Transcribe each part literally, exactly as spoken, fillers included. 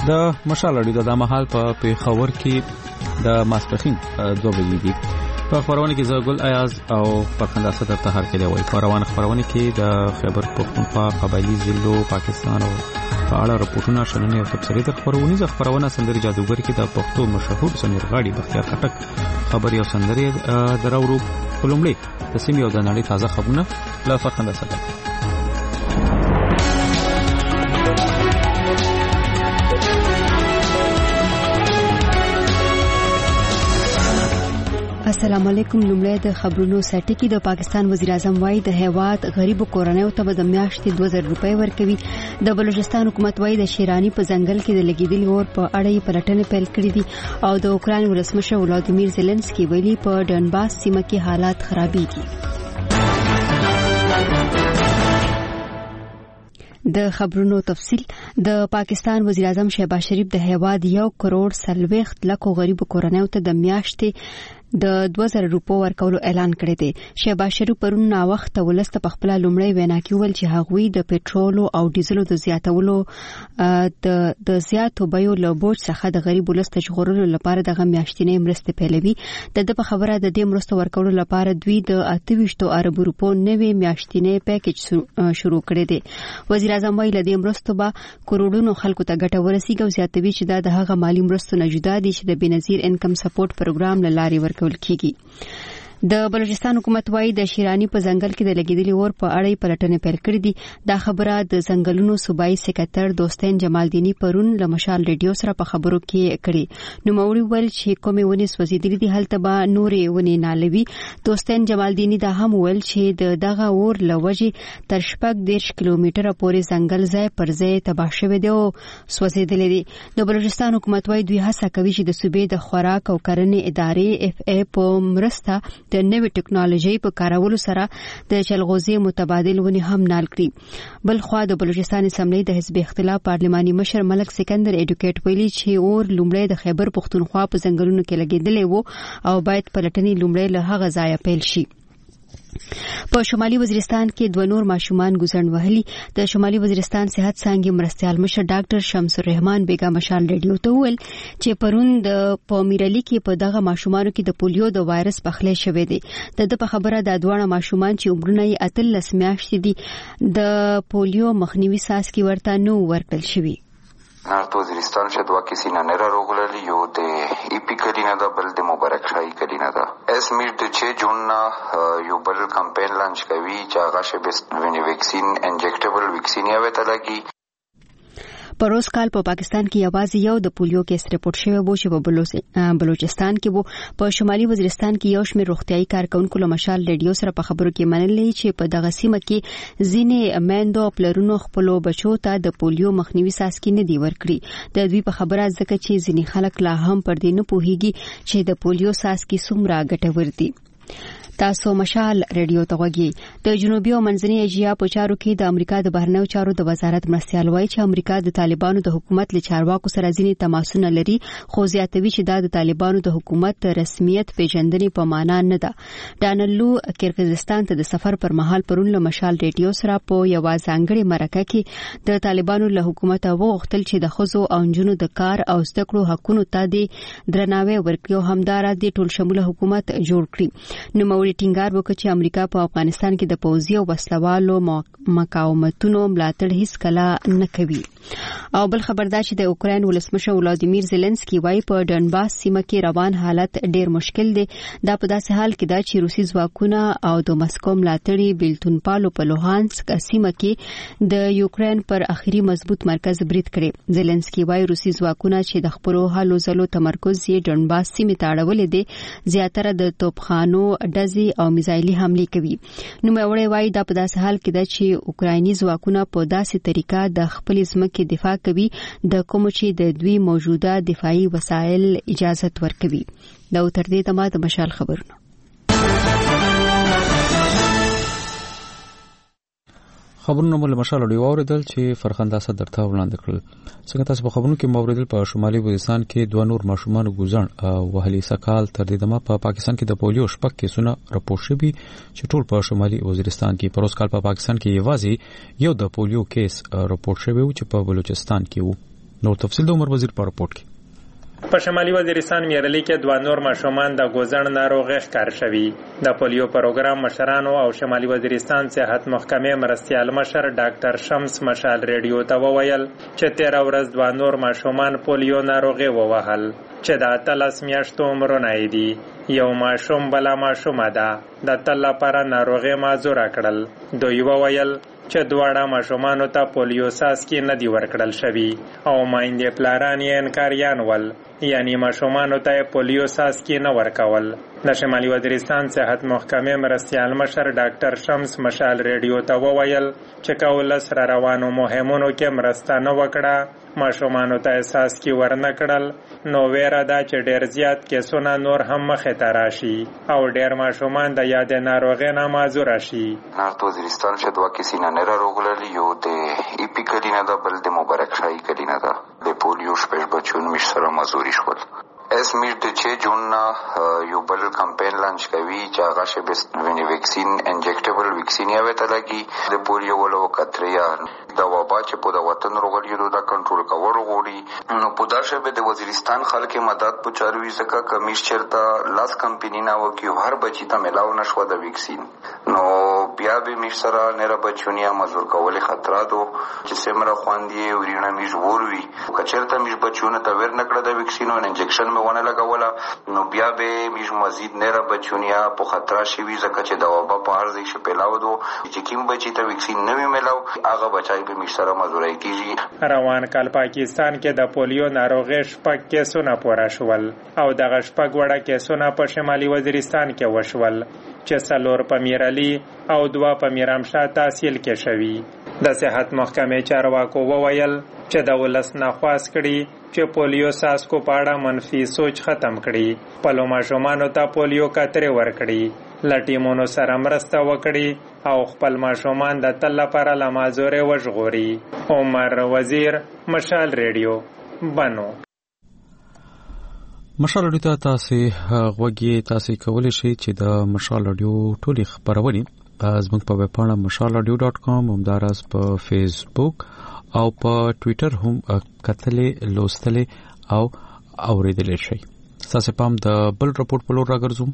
د مشال اړیدو د محل په پیښور کې د ماسپخین دوه بجې دي. په خبرونه کې زګل ایاز او فرخنده صدر ته هر کله وایي په روان خبرونه کې د خیبر پختونخوا قبایلی ضلعو پاکستان او په اړه راپورټونه شننې او تفسیري د خبرونه ز خبرونه سندري جادوګر کې د پښتو مشهور سندرغاړي بختیار خټک خبري او سندري دراورو کولمړي د سیمې او د نړۍ تازه خبرونه لا فرخنده صدر. السلام علیکم. لومړی د خبرونو سټی کې د پاکستان وزیر اعظم وايي د هیواد غریبو کورنیو ته د میاشتې دوه زره روپۍ ورکوي. د بلوچستان حکومت وايي د شیرانی په ځنګل کې د لګیدلي اور په اړه یې پلټنې پیل کړې دي او د اوکراین ولسمشر ولادیمیر زيلنسکي ویلي په ډنباس سیمه کې حالات خرابېږي. د خبرونو تفصیل. د پاکستان وزیر اعظم شهباز شریف د هیواد یو کروڑ سلويخت لکو غریبو کورنیو ته د میاشتې د دوه زره روپو ورکولو اعلان کړی دی. شهباز شریف پرون نا وخت ولست په خپل لومړی وینا کې ول چې هغوی د پېټرول او ډیزلو د زیاتولو د د زیاتو بیو له بوج څخه د غریب ولست ژغورلو لپاره د غمیاشتنې مرستې پیلوي. د د په خبره د دې مرستو ورکولو لپاره دوی د اته ویشت ارب روپو نوې میاشتنې پیکیج شروع کړی دی. وزیر اعظم ویل د مرستو به کروڑونو خلکو ته ګټه ورسیږي او زیاتوي چې دا د هغه مالی مرستو نه جدا دي چې د بنظیر انکم سپورټ پروګرام له لارې ورکول کیږي. د بلوچستان حکومت وايي د شیرانی په ځنګل کې د لګیدلي اور په اړه پلټنې پیل کړې دي. دا خبره د ځنګلونو صوبایي سکرټر دوستین جمالدینی پرون له مشال ریډیو سره په خبرو کې کړي. نو موري ول چې کومې ونې سوځېدلې دي هلته به نورې ونې نالوي. دوستین جمالدینی دا هم ول چې د دغه اور لوجې تر شپږ دیرش کیلومتره پورې ځنګل ځای پر ځای تباه شوی دی او سوځېدلې دي. د بلوچستان حکومت وايي دوی هڅه کوي چې د صوبې د خوراک او کرنې ادارې اف ای په مرسته د نوې ټکنالوژي په کارولو سره د چلغوزي متبادل ونی هم نال کړي. بل خو د بلوچستان اسمبلی د حزب اختلاف پارلماني مشر ملک سکندر ایډوکیټ ویلي چې اور لومړی د خیبر پختونخوا په ځنګلونو کې لګیدلی وو او باید پلټنې لومړی له هغه ځایه پیل شي. په شمالي وزیرستان کې دوه نور ماشومان ګوزن وهلي. د شمالي وزیرستان صحت څانګې مرستيال مشر ډاکټر شمس الرحمن بیگا مشال ریډیو ته ویل چې پرون د پومیرلی کې په دغه ماشومانو کې د پولیو د وایرس پخلې شوې دي. د د په خبره د دوه ماشومان چې عمرونه یې اتلس میاشتې دي د پولیو مخنیوي ساسکي ورته نو ورکړل شوی. نارت وزیرستان چې دوه کسی نه نه راغلل یو د ای پی کلینا دا بل د مبارک شاهي کلینا دا اس میټ د چې جون نه یو بل کمپاین لانچ کوي چې هغه شبست ویني ویکسین انجکټیبل ویکسین یې وته لګي. په روز کال په پاکستان کې یوازې یو د پولیو کیس رپورټ شوی و چې په بلوچستان کې وو. په شمالي وزیرستان کې یو شمېر روغتيایي کارکونکو له مشال ریډیو سره په خبرو کې منلې چې په دغه سیمه کې ځینې میندو پلرونو خپل بچو ته د پولیو مخنیوي ساسکي نه دی ورکړي. د دوی په خبره ځکه چې ځینې خلک لا هم پر دې نه پوهیږي چې د پولیو ساسکي څومره ګټور دي. تاسو مشال ریډیو ته غوږی. د جنوبي او منځنۍ ایشیا په چارو کې د امریکا د بهرنیو چارو د وزارت مرستيال وایي چې امریکا د طالبانو د حکومت له چارواکو سره ځینې تماسونه لري خو زیاتوي چې دا د طالبانو د حکومت رسمیت پیژندنې په معنا نه ده. ډانلو کرغیزستان ته د سفر پر مهال پرون له مشال ریډیو سره په یو ځانګړي مرکه کې د طالبانو له حکومت وغوښتل چې د خزو او جنونو د کار او زده کړو حقوقو ته د درناوي ورکړي او همدارا د ټول شموله حکومت جوړ کړي. نو ټینګار وکړ چې امریکا په افغانستان کې د پوځي او وسلوالو مقاومتونو ملاتړ هیڅ کله نه کوي. او بل خبردار چې د اوکراین ولسمشر ولادیمیر زيلنسکي وايي په ډنباس سیمه کې روان حالت ډیر مشکل دی. دا په داسې حال کې دا چې روسي ځواکونه او د مسکو ملاتړي بیلتون پالو په لوهانسک سیمه کې د یوکراین پر اخیری مضبوط مرکز برید کړي. زيلنسکي وايي روسي ځواکونه چې د خپلو هلو ځلو تمرکز یې ډنباس سیمه ته اړولې دي زیاتره د توپخانو ډزې او میزایلي حمله کوي. نو مې وایي دا په داسې حال کې ده چې اوکرایني ځواکونه په داسې طریقه د خپل ځمکې دفاع کوي د کوم چې د دوی موجوده دفاعي وسایل اجازه ورکوي. دا تر دې دمه د مشال خبرونه. خبرونه مول مشال دی اوریدل چې فرخنده صدر ته وړاندې کړل. څنګه تاسو په خبرونو کې موریدل په شمالي وزیرستان کې دوه نور ماشومان ګوزن او وهلي سکال تر دې دمه په پاکستان کې د پولیو شپږ کیسونه راپور شوي چې ټول په شمالي وزیرستان کې. په روز کال په پاکستان کې یوازې یو د پولیو کیس راپور شوی و چې په بلوچستان کې وو. نو تفصیل د عمر وزیر په رپورت کې. په شمالي وزیرستان میرلی کې دوه نور ماشومان د ګوزڼ ناروغي ښکار شوي. د پولیو پروګرام مشرانو او شمالي وزیرستان صحت محکمې مرستیال مشر ډاکټر شمس مشال ریډیو ته وویل چې تیره ورځ دوه نور ماشومان پولیو ناروغي ووهل چې د اتلس میاشتو عمرونه یې دي. یو ماشوم بله ماشومه ده د تل لپاره ناروغي معذوره کړل. دوی وویل چې دواړه ماشومانو ته پولیو څاڅکي نه دي ورکړل شوي او مایندې پلاران یې انکاریان ول، یعنی ماشومانو ته پولیو څاڅکي نه ورکول. د شمالي وزیرستان صحت محکمې مرستیال مشر ډاکټر شمس مشال ریډیو ته وویل چې که ولس را روانو مهمونو کې مرسته نه وکړه، ماشومانو ته څاڅکي ورنه کړل، نو ویره ده چې ډېر زیات کیسونه نور هم مخې ته راشي او ډېر ماشومان د یادې ناروغۍ نه معذوره شي. نارت وزیرستان چې دوه کسې نننه راغلل، یو د ایپي کلینه ده، بل د مبارک شاهي کلینه ده. د پولیو شپږ بچیون میش سره معذوري شول. اس میش د چې جون نه یو بل کمپین لانچ کوي چې هغه شې ویني ویکسین انجیکټیبل ویکسین یې ته لګي د پولیو ولو کتریا د وبا چې په د وطن روغلیدو دا کنټرول کول غوړي. نو په دا شبه د وزیرستان خلک مدد پچاروي ځکه کمیش چرته لاس کمپنی نه وکي هر بچی ته ملاو نشو د ویکسین. نو بیا به میش سره نه را بچونیا مزور کول خطراتو چې سمره خواندي ورینه میش وروي کچرته میش بچونه ته ور نکړه د ویکسین او انجیکشن ونه لګوله، نو بیا به میش مزید نه را بچونیا په خطر شي ځکه چې د وبا په هر ځای کې پیلاو دو چې کوم بچی ته ویکسین نه ملاو هغه بچای به میش سره مزورای کیږي. روان کال پاکستان کې د پولیو ناروغي شپږ کیسونه پوره شول او دغه شپږ وړه کیسونه په شمالي وزیرستان کې وشول چې څلور په میرلی او دوه په میرامشاه تحصیل کې شوي. د صحت محکمې چارواکو وویل چې د ولس ناخواست کړي چې پولیو څاڅکو په اړه منفي سوچ ختم کړي، خپلو ماشومانو ته پولیو کترې ورکړي، له ټیمونو سره مرسته وکړي او خپل ماشومان د تل لپاره له معذورۍ وژغوري. عمر وزیر، مشال ریډیو، بنو. مشال رادیو ته تاسو غوږی تاسو کولی شئ چې د مشال رادیو ټولې خبرونه زموږ په ویب پاڼه مشال رادیو ډاټ کام، همداراز په فیسبوک او په ټوئیټر هم کتلې لوستلې او اوریدلې شئ. تاسو پام د بل رپورټ په لور راګرځوم.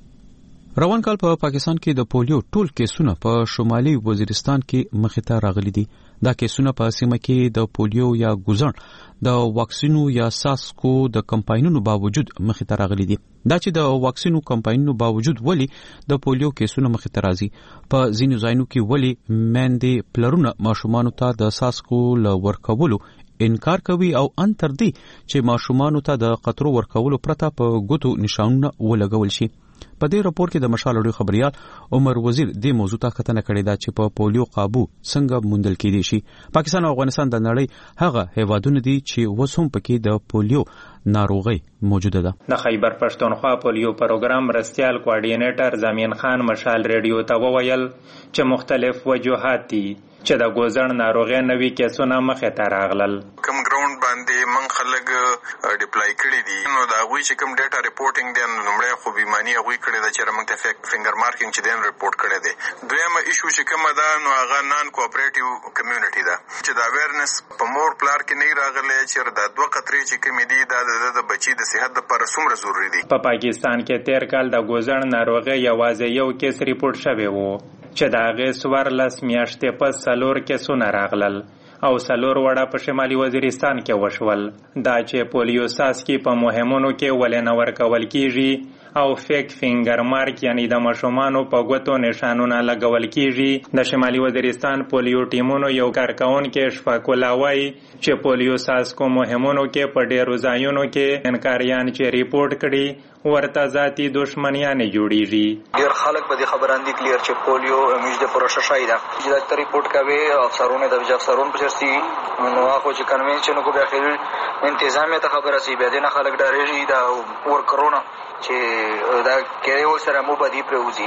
روان کال په پاکستان کې د پولیو ټول کیسونه په شمالي وزیرستان کې مخې ته راغلي دي. دا کیسونه په سیمه کې د پولیو یا ګوزڼ د واکسینو یا ساسکو د کمپاینونو باوجود مخې ته راغلي دي. دا چې د واکسینو کمپاینونو باوجود ولی د پولیو کیسونه مخې ته راځي، په ځینو ځایونو کې ولی مېندې پلرونه ماشومانو ته د ساسکو ل ورکولو انکار کوي او ان تر دې چې ماشومانو ته د قطرو ورکولو پرته په ګوتو نشانونه ولګول شي. په دې راپور کې د مشال رادیو خبريال عمر وزیر د موضوع ته کتنه کړې ده چې په پولیو قابو څنګه موندل کېدي شي. پاکستان او افغانستان د نړۍ هغه هیوادونه دي چې وسوم پکې د پولیو ناروغي موجوده ده. د خیبر پښتونخوا پولیو پروګرام مرستیال کوارډینیټر زمین خان مشال ریډیو ته وویل چې مختلف وجوهات دي چې د ګوزڼ ناروغي نوي کیسونه مخې ته راغلل. کوم ګراوند باندې من خلک ډیپلای کړي دي، نو دا غوي چې کوم ډیټا ریپورټینګ دی نو لمړی خو بیمانی غوي کړي دا چې موږ ته فینګر مارکینګ چې دین ریپورټ کړي دي. دویمه ایشو چې کوم دا نو هغه نان کوآپریټیو کمیونټي ده چې دا اویرنس په مور پلار کې نه راغلی چې دا دوه قطرې چې کوم دي دا د بچي د صحت لپاره څومره ضروری دي. په پاکستان کې تیر کال د ګوزڼ ناروغي یوازې یو کیس ریپورټ شوی وو چې د هغې څوارلس میاشتې پس څلور کیسونه راغلل او څلور وړه په شمالي وزیرستان کې وشول. دا چې پولیو څاڅکي په مهمونو کې ولې نه ورکول کیږي او فیک فینګر مارک یعنی د ماشومانو په ګوتو نشانونه لګول کیږي. د شمالي وزیرستان پولیو ټیمونو یو کارکونکي شفاق الله وایي چې پولیو څاڅکو مهمونو کې په ډېرو ځایونو کې انکاریان چې ریپورټ کړي ورته ذاتي دښمنیانې جوړیږي. ډېر خلک په دې خبراندي کلیر چې پولیو موږ د پروسه شای ده چې دا ریپورټ کوي افسرونه د وجه افسرون په سي نو هغه چې کنوینشن کو به اخر انتظامیه ته خبره سي به نه خلک ډارېږي دا ور کرونا چې دا کې و سره مو بدی پروزي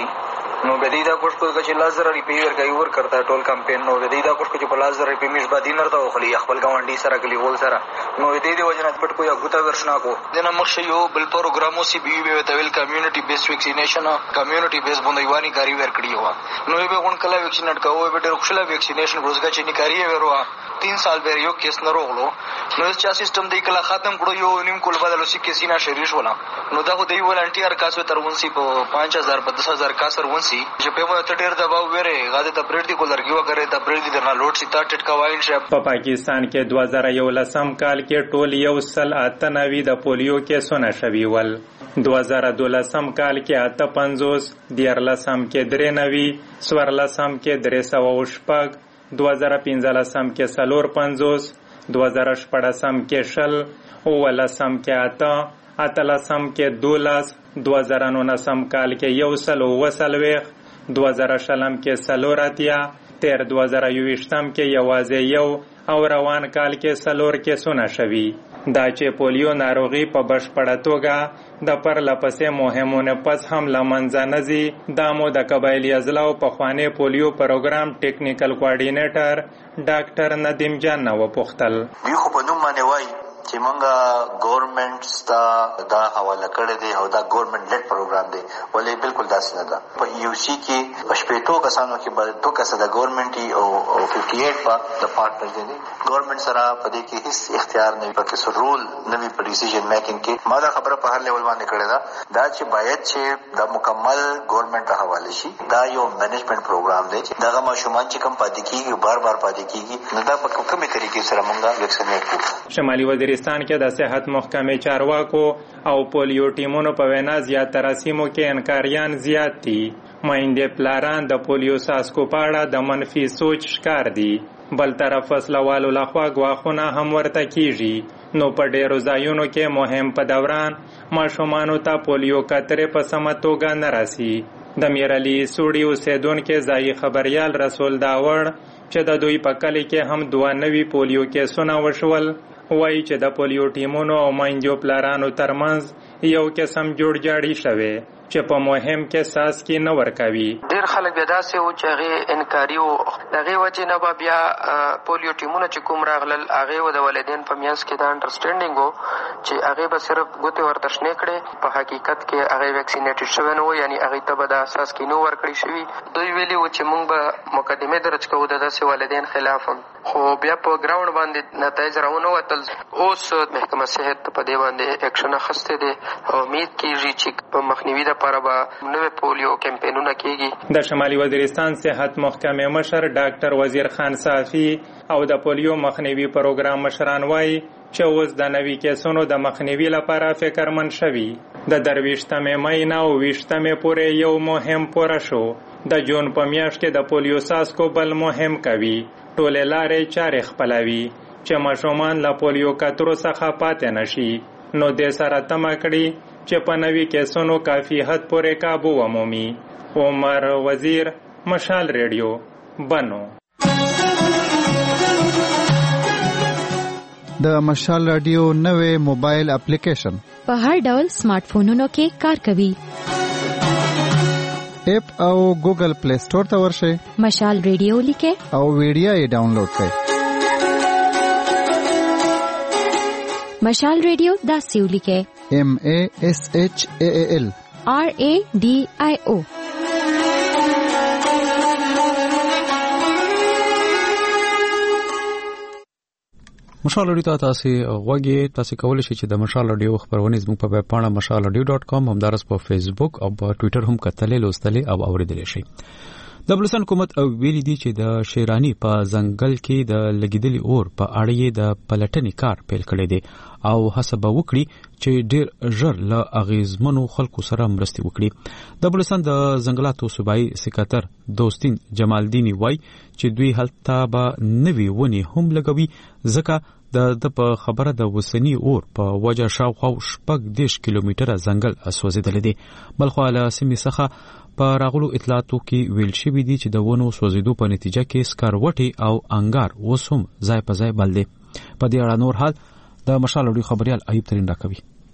نو به دې دا کوشش کوي چې لاس زره روپۍ ورکوي ورکړ دا ټول کمپین نو به دې دا کوشش کوي چې په لاس زره روپۍ میش باندې نرته وخلي خپل ګاونډي سره کلیوال سره نو دې دې وجه نه پټ کوي غوته ورشنا کو دنه مخ یو بل پروګرامو سی بي وی ته ویل کمیونټي بیس ویکسینیشن کمیونټي بیس باندې وانی کاری ورکړي و نو به غون کله ویکسینټ کوو به ډېر خوشاله ویکسینیشن روزګه چې نکاري وروا तीन साल बेर यो केस न रोغلو نو چې سیستم دی کله ختم کړو یو نیم کول بدلو سی کیسې نه شریش ولا نو دا خو دی ولنټیر کاسو تر ونسی په पाँच हज़ार په दस हज़ार کاسر ونسی چې په مو ته ډیر دباو وره غاده ته پریډ دی کولرګي وکړي ته پریډ دی نه لوډ سی تا ټټکا واین شپ په پاکستان کې دو هزار یولسم کال کې ټول یو سل اته نوي د پولیو کیسونه شوي ول دو هزار دولسم کال کې اته پنځوس دیارلسم کې درې نوي سورلسم کې درې سوه شپږ دو هزار پنځلسم کې څلور پنځوس دو هزار شپږم کې شل اوولسم کې اته اتلسم کې دولس دو هزار نولسم کال کې یو سل اووه څلوېښت دو هزار شلم کې څلور اتیا تیر دو هزار یوویشتم کې یوازې یو او روان کال کې څلور کیسونه شوي دا چې پولیو ناروغي په بشپړه توګه د پرلپسې مهمونه پس هم له منځه نه ځي دا مو د قبایلي اضلاعو پخوانی پولیو پروګرام ټیکنیکل کوارډینیټر ډاکټر ندیم جان نه وپوښتل دوی خو په نوم باندې وایي چې مونږه ګورنمنټ ستا دا حواله کړی دی او دا ګورنمنټ لیډ پروګرام دی ولې بالکل داسې نه ده په یو سی کې په شپېتو کسانو کې به دوه کسه د ګورنمنټي او ففټي ایټ به د پارټنرز دي ګورنمنټ سره په دې کې هیڅ اختیار نه وي پکې څه رول نه وي په ډیسیژن میکینګ کې ما دا خبره په هر لیول باندې کړې ده دا چې باید چې د مکمل ګورنمنټ ته حواله شي دا یو مینجمنټ پروګرام دی چې دغه ماشومان چې کوم پاتې کېږي بار بار پاتې کېږي نو دا په کومې طریقې سره مونږ ویکسینیټ کوو شمالي وزیرستان کې د صحت محکمې چارواکو او پولیو ټیمونو په وینا زیاتره سیمو کې انکاریان زیات دي مایندې پلاران د پولیو څاڅکو په اړه د منفي سوچ ښکار دي بل طرف فصلوالو لخوا ګواښونه هم ورته کیږي نو په ډېرو ځایونو کې مهم په دوران ماشومانو ته پولیو قطرې په سمه توګه نه راسي د میرعلي سوړي اوسېدونکي ځایي خبریال رسول داوړ چې د دوی په کلي کې هم دوه نوي پولیو کیسونه وشول وایي چې د پولیو ټیمونو او میندو پلارانو ترمنځ یو قسم جوړجاړی شوی چې په مهم کې ساس کې نه ورکوي ډېر خلک بیا داسې وو چې هغې انکاري وو د هغې وجې نه به بیا پولیو ټیمونه چې کوم راغلل هغې و د والدین په منځ کې دا انډرسټینډینګ و چې هغې به صرف ګوتې ورته شنې کړې په حقیقت کې هغې ویکسینیټډ شوی نه و یعنې هغې ته به دا اساس کې نه ورکړی شوي دوی ویلي وو چې موږ به مقدمې درج کوو د داسې والدین خلاف خو بیا په ګراوند باندې نتایج راونه وتل اوس محکمه صحت په دې باندې اکشن اخیستی دی او امید کېږي چې په مخنیوي دپاره به نوې پولیو کمپینونه کېږي د شمالي وزیرستان صحت محکمې مشر ډاکټر وزیر خان صافي او د پولیو مخنیوي پروګرام مشران وایي چې اوس د نوي کیسونو د مخنیوي لپاره فکرمند شوي د درویشتمې مۍ نه اوویشتمې پورې یو مهم پوره شو د جون په میاشت کې د پولیو څاڅکو بل مهم کوي ټولې لارې چارې خپلوي چې ماشومان له پولیو قطرو څخه پاتې نشي نو دې سره تمه کړي چې په نوي کیسونو کافي حد پورې قابو ومومي عمر وزیر مشال ریډیو بنو د مشال رادیو نوې موبایل اپلیکیشن په هر ډول سمارټ فونونو کې کار کوي اپ او ګوګل پلی سٹور ته ورشئ مشال ریډیو لیکه او ویډیو یې ډاونلوډ کړئ مشال ریډیو دا سیو لیکه ایم ای ایس ایچ ای ایل آر ای ډی آی او مشال رادیو ته تاسو غوږی تاسو کولی شئ چې د مشال رادیو خبرونه زموږ په ویب پاڼه مشال رادیو ډاټ کام همدارس په فیسبوک او په ټوئیټر هم کتلې لوستلې او اوریدلې شئ د بلوچستان حکومت او ویلي دي چې د شیرانی په ځنګل کې د لګیدلي اور په اړه د پلټنې کار پیل کړی دی او هڅه به وکړي چې ډیر ژر له اغیزمنو خلکو سره مرسته وکړي د بلوچستان د ځنګلاتو صوبایي سکرټر دوستین جمالدینی وای چې دوی هلته به نوي ونی هم لګوي ځکه د د په خبره د وسنی اور په وجه شاوخوا شپږ دیش کیلومتره ځنګل اسوځیدل دي بلخو له سیمې څخه په راغلو اطلاعاتو کې ویل شوی دی چې د ونو سوځیدو په نتیجه کې سکروټي او انګار وسوم ځای په ځای بل دي په دې اړه نور حال د مشال اړیو خبريال ایوب ترين راکوي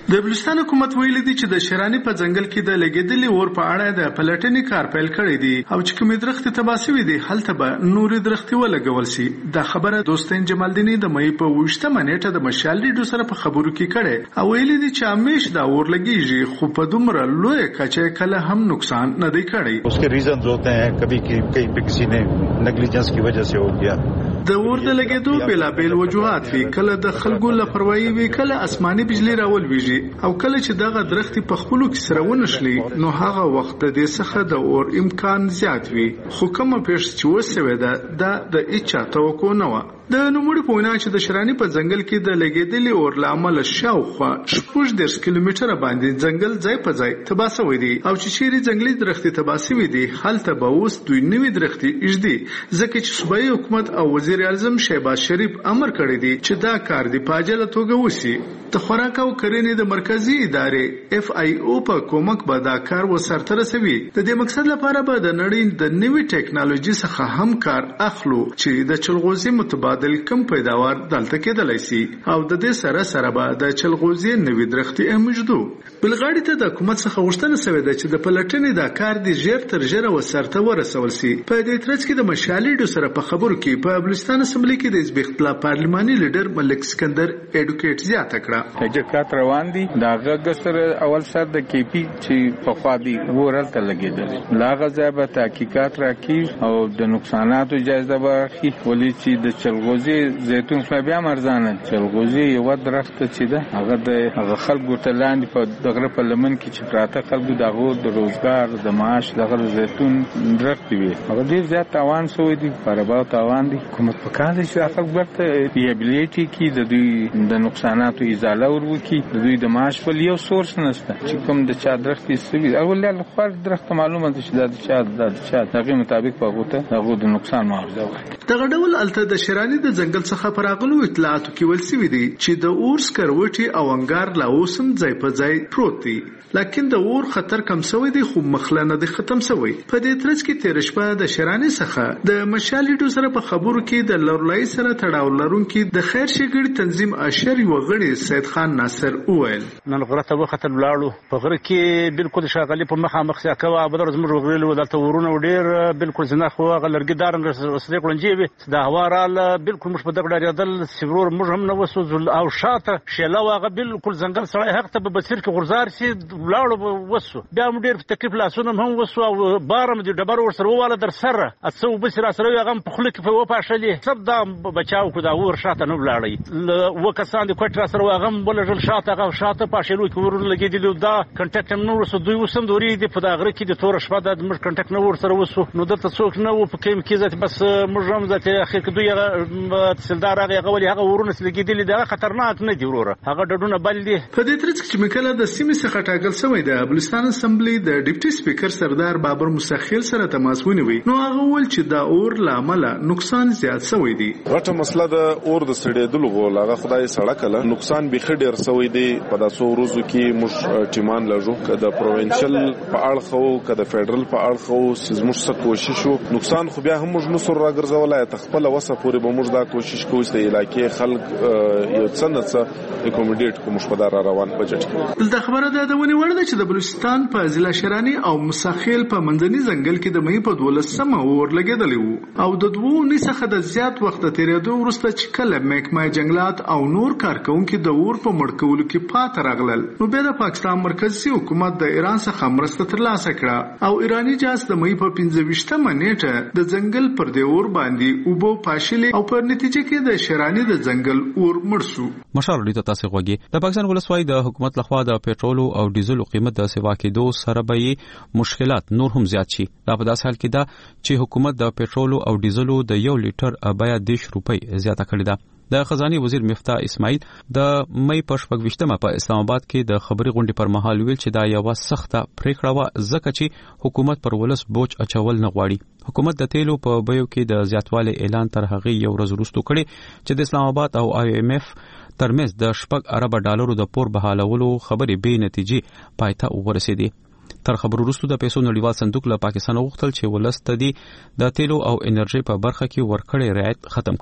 د بلوچستان حکومت ویلي دی چې د شرانی په ځنګل کې د لګیدلي اور په اړه د پلټنې کار پیل کړی دی او چې کومې درختې تباه شوې دي هلته به نورې درختې ولګول شي. دا خبره دوستین جمالدیني د مې په اوویشتمه نیټه د مشال ریډیو سره په خبرو کې کړې او ویلي دی چې همیش دا اور لګیږي خو په دومره لوی کچه کله هم نقصان نه دی کړی. उसके रीजंस होते हैं कभी कहीं पे किसी ने नेग्लिजेंस की वजह से हो गया. د اور د لګیدو بلابل وجوهات وی کله د خلکو لپروي وی کله آسماني بجلی راول ویږي او کله چې دغه درختي په خپلو کې سره ونشلي نو هغه وخت د دې څخه د اور امکان زیات وي خو کومه پیښ چې وسوي ده د اچا توقع نه و. د نوموړي په وینا چې د شرانی په ځنګل کې د لګیدلي اور لامل شاوخوا شپږ دېرش کیلومتره باندې ځنګل ځای په ځای تباه شوی دی او چې چیرې ځنګلي درختي تباه شوي دي هلته به اوس دوی نوي درختي ایږدي ځکه چې صوبایي حکومت او وزیر اعظم شهباز شریف امر کړی دی چې دا کار دی په عاجله توګه وشي. د خوراک او کرنې د مرکزی ادارې اف آی او په کومک به دا کار وسرته رسوي. د دې مقصد لپاره به د نړۍ د نوي ټیکنالوژي څخه هم کار اخلو چې د چلغوزي متبادل کم پیداوار دلته کېدلای شي او د دې سره سره به د چلغوزي نوي درختي امجدو. بلغاړي ته د حکومت څخه غوښتنه شوې ده چې د پلټنې دا کار دی ژر تر ژره وسرته ورسول شي. په دې ترڅ کې د مشالې سره په خبرو کې په بلوچستان اسمبلی کې د حزب اختلاف پارلماني لیډر ملک سکندر اډوکیټ زیاته کړه. تحقیقات روان دي دا غږ سره اول سر د کې پی چې په خوا دي ورته لګیدل لاغه ځای به تحقیقات راکې او د نقصاناتو جایزه به اخلي ولې چې د چلغوزي زیتون خو بیا مرزانه چلغوزي یو درخت چې ده هغه د هغه خلکو ته لاندې په دغه په لمن کې چې پراته خلکو دغه د روزګار د معاش دغه زیتون درخت وي هغه ډیر زیات تاوان شوی دی پرباو تاوان دی حکومت په کار دی چې خلک برته ریابلیټي کې د دوی د نقصاناتو ازاله ورکړي د دوی د معاش په یو سورس نشته چې کوم د چا درخت یې اول له خو درخت معلومه ده چې د چا د چا دغه مطابق په غوته دغه د نقصان معاوضه ورکړي. دغه ډول الته د شرانی د ځنګل څخه پراغلو اطلاعاتو کې ول سوي دي چې د اور سکروټي او انګار لا اوسم ځای په ځای پروت دی لکه د اور خطر کم شوی دی خو مخلنه د ختم شوی. په دې ترڅ کې تیر شپه د شرانی څخه د مشالې سره په خبرو کې د لورلای سره تړاو لرونکي د خیر شګړې تنظیم اشر یو غړي سید خان ناصر اویل نن غرته وخت لاړو په غره کې بالکل شغالي په مخه مخ ځکه بدر زموږ غريلو دلته ورونه ډیر بالکل زنه خو غلرګي دارن وسرې کړنجي د هوارال بالکل مش په دغه ډېر سیورور موږ هم نو وسو او شاته شیلا واغه بالکل ځنګل سره حق ته به بصیر کې غرزار سي لاړو وسو بیا موږ ډیر تکلیف لاسونه هم وسو او بارم د ډبر ور سره واله در سره اڅو بصیر سره هغه په خله کې په وپاشلې سب دا بچاو کو دا ور شاته نو لاړی وکسان د کوټ سره هغه بلجل شاته هغه شاته پاشلو کې ور لګیدل دا کنټاکټ نو وسو دوی وسم دوري د په دا غره کې د تور شپه د موږ کنټاکټ نو ور سره وسو نو دلته څوک نو په کیم کې ځات بس موږ هم ځات اخر کې دوی تسلدار هغه ولې هغه ورونه لګیدل دا خطرناک نه دی وروره هغه ډډونه بل دي. په دې ترڅ کې مکله د سیمې څخه ټاګل شوی د بلوچستان اسمبلی د ډیپټي سپیکر سردار بابر مسخیل سره تماس ونیوي نو هغه ول چې دا اور لامل نقصان زیات شوی دی. غټه مسله د اور د سړېدلو غول هغه خدای سړه کله نقصان به خډیر شوی دی په داسو ورځو کې مش ټیمان لږو کده پروینشل په اړه خو کده فدرال په اړه خو سیزموږ څه کوشش وو نقصان خو بیا هم موږ نو سر راګرځولای تخپل وسه پورې به موږ دا کوشش کوو چې علاقې خلک یو څنګه څه اکوموډیټ کوم شپدار روان بجټ. د خبره ده د ونی ورده چې د بلوچستان په ضلع شرانی او مساخیل په منځني ځنګل کې د مې په دولسمه اور لګیدلی وو او د دوه نسخه د زیات وخت تیرېدو وروسته چې کله محکمه جنگلات او نور کارکونکو د اور په مړکولو کې پات راغلل نو بیا د پاکستان مرکزی حکومت د ایران څخه مرسته ترلاسه کړه او ایرانی جاس د مې په پنځه ویشتمه نیټه د ځنګل پر دی اور باندې اوبو پاشلې او په نتیجه کې د شرانی د ځنګل اور مړ شو. مشال ریته تاسو غوږی د پاکستان ولسوای د حکومت لخوا د پېټرول او ډیزل قیمت د سیوا کېدو سره به مشکلات نور هم زیات شي. دا په داسې حال کې ده چې حکومت د پېټرول او ډیزلو د یو لیټر بیه دیش روپۍ زیاته کړې ده. د خزانه وزیر مفتاح اسماعیل د مې په شپږ ویشتمه په اسلام آباد کې د خبري غونډې پر مهال ویل چې دا یو سخته پریکړه و ځکه چې حکومت پر ولس بوج اچول نه غواړي. حکومت د تیلو په بیو کې د زیاتوالي اعلان تر هغه یو ورځ وروسته کړي چې د اسلام آباد او آی ایم اف ترمنځ د شپږ ارب ډالرو د پور بحالولو خبرې به نتیجې پایته ورسېدې. تر خبرو وروسته د پیسو نړیوال صندوق له پاکستان غوښتل چې ولست دي د تیلو او انرژي په برخه کې ورکړې رعایت ختم کړي.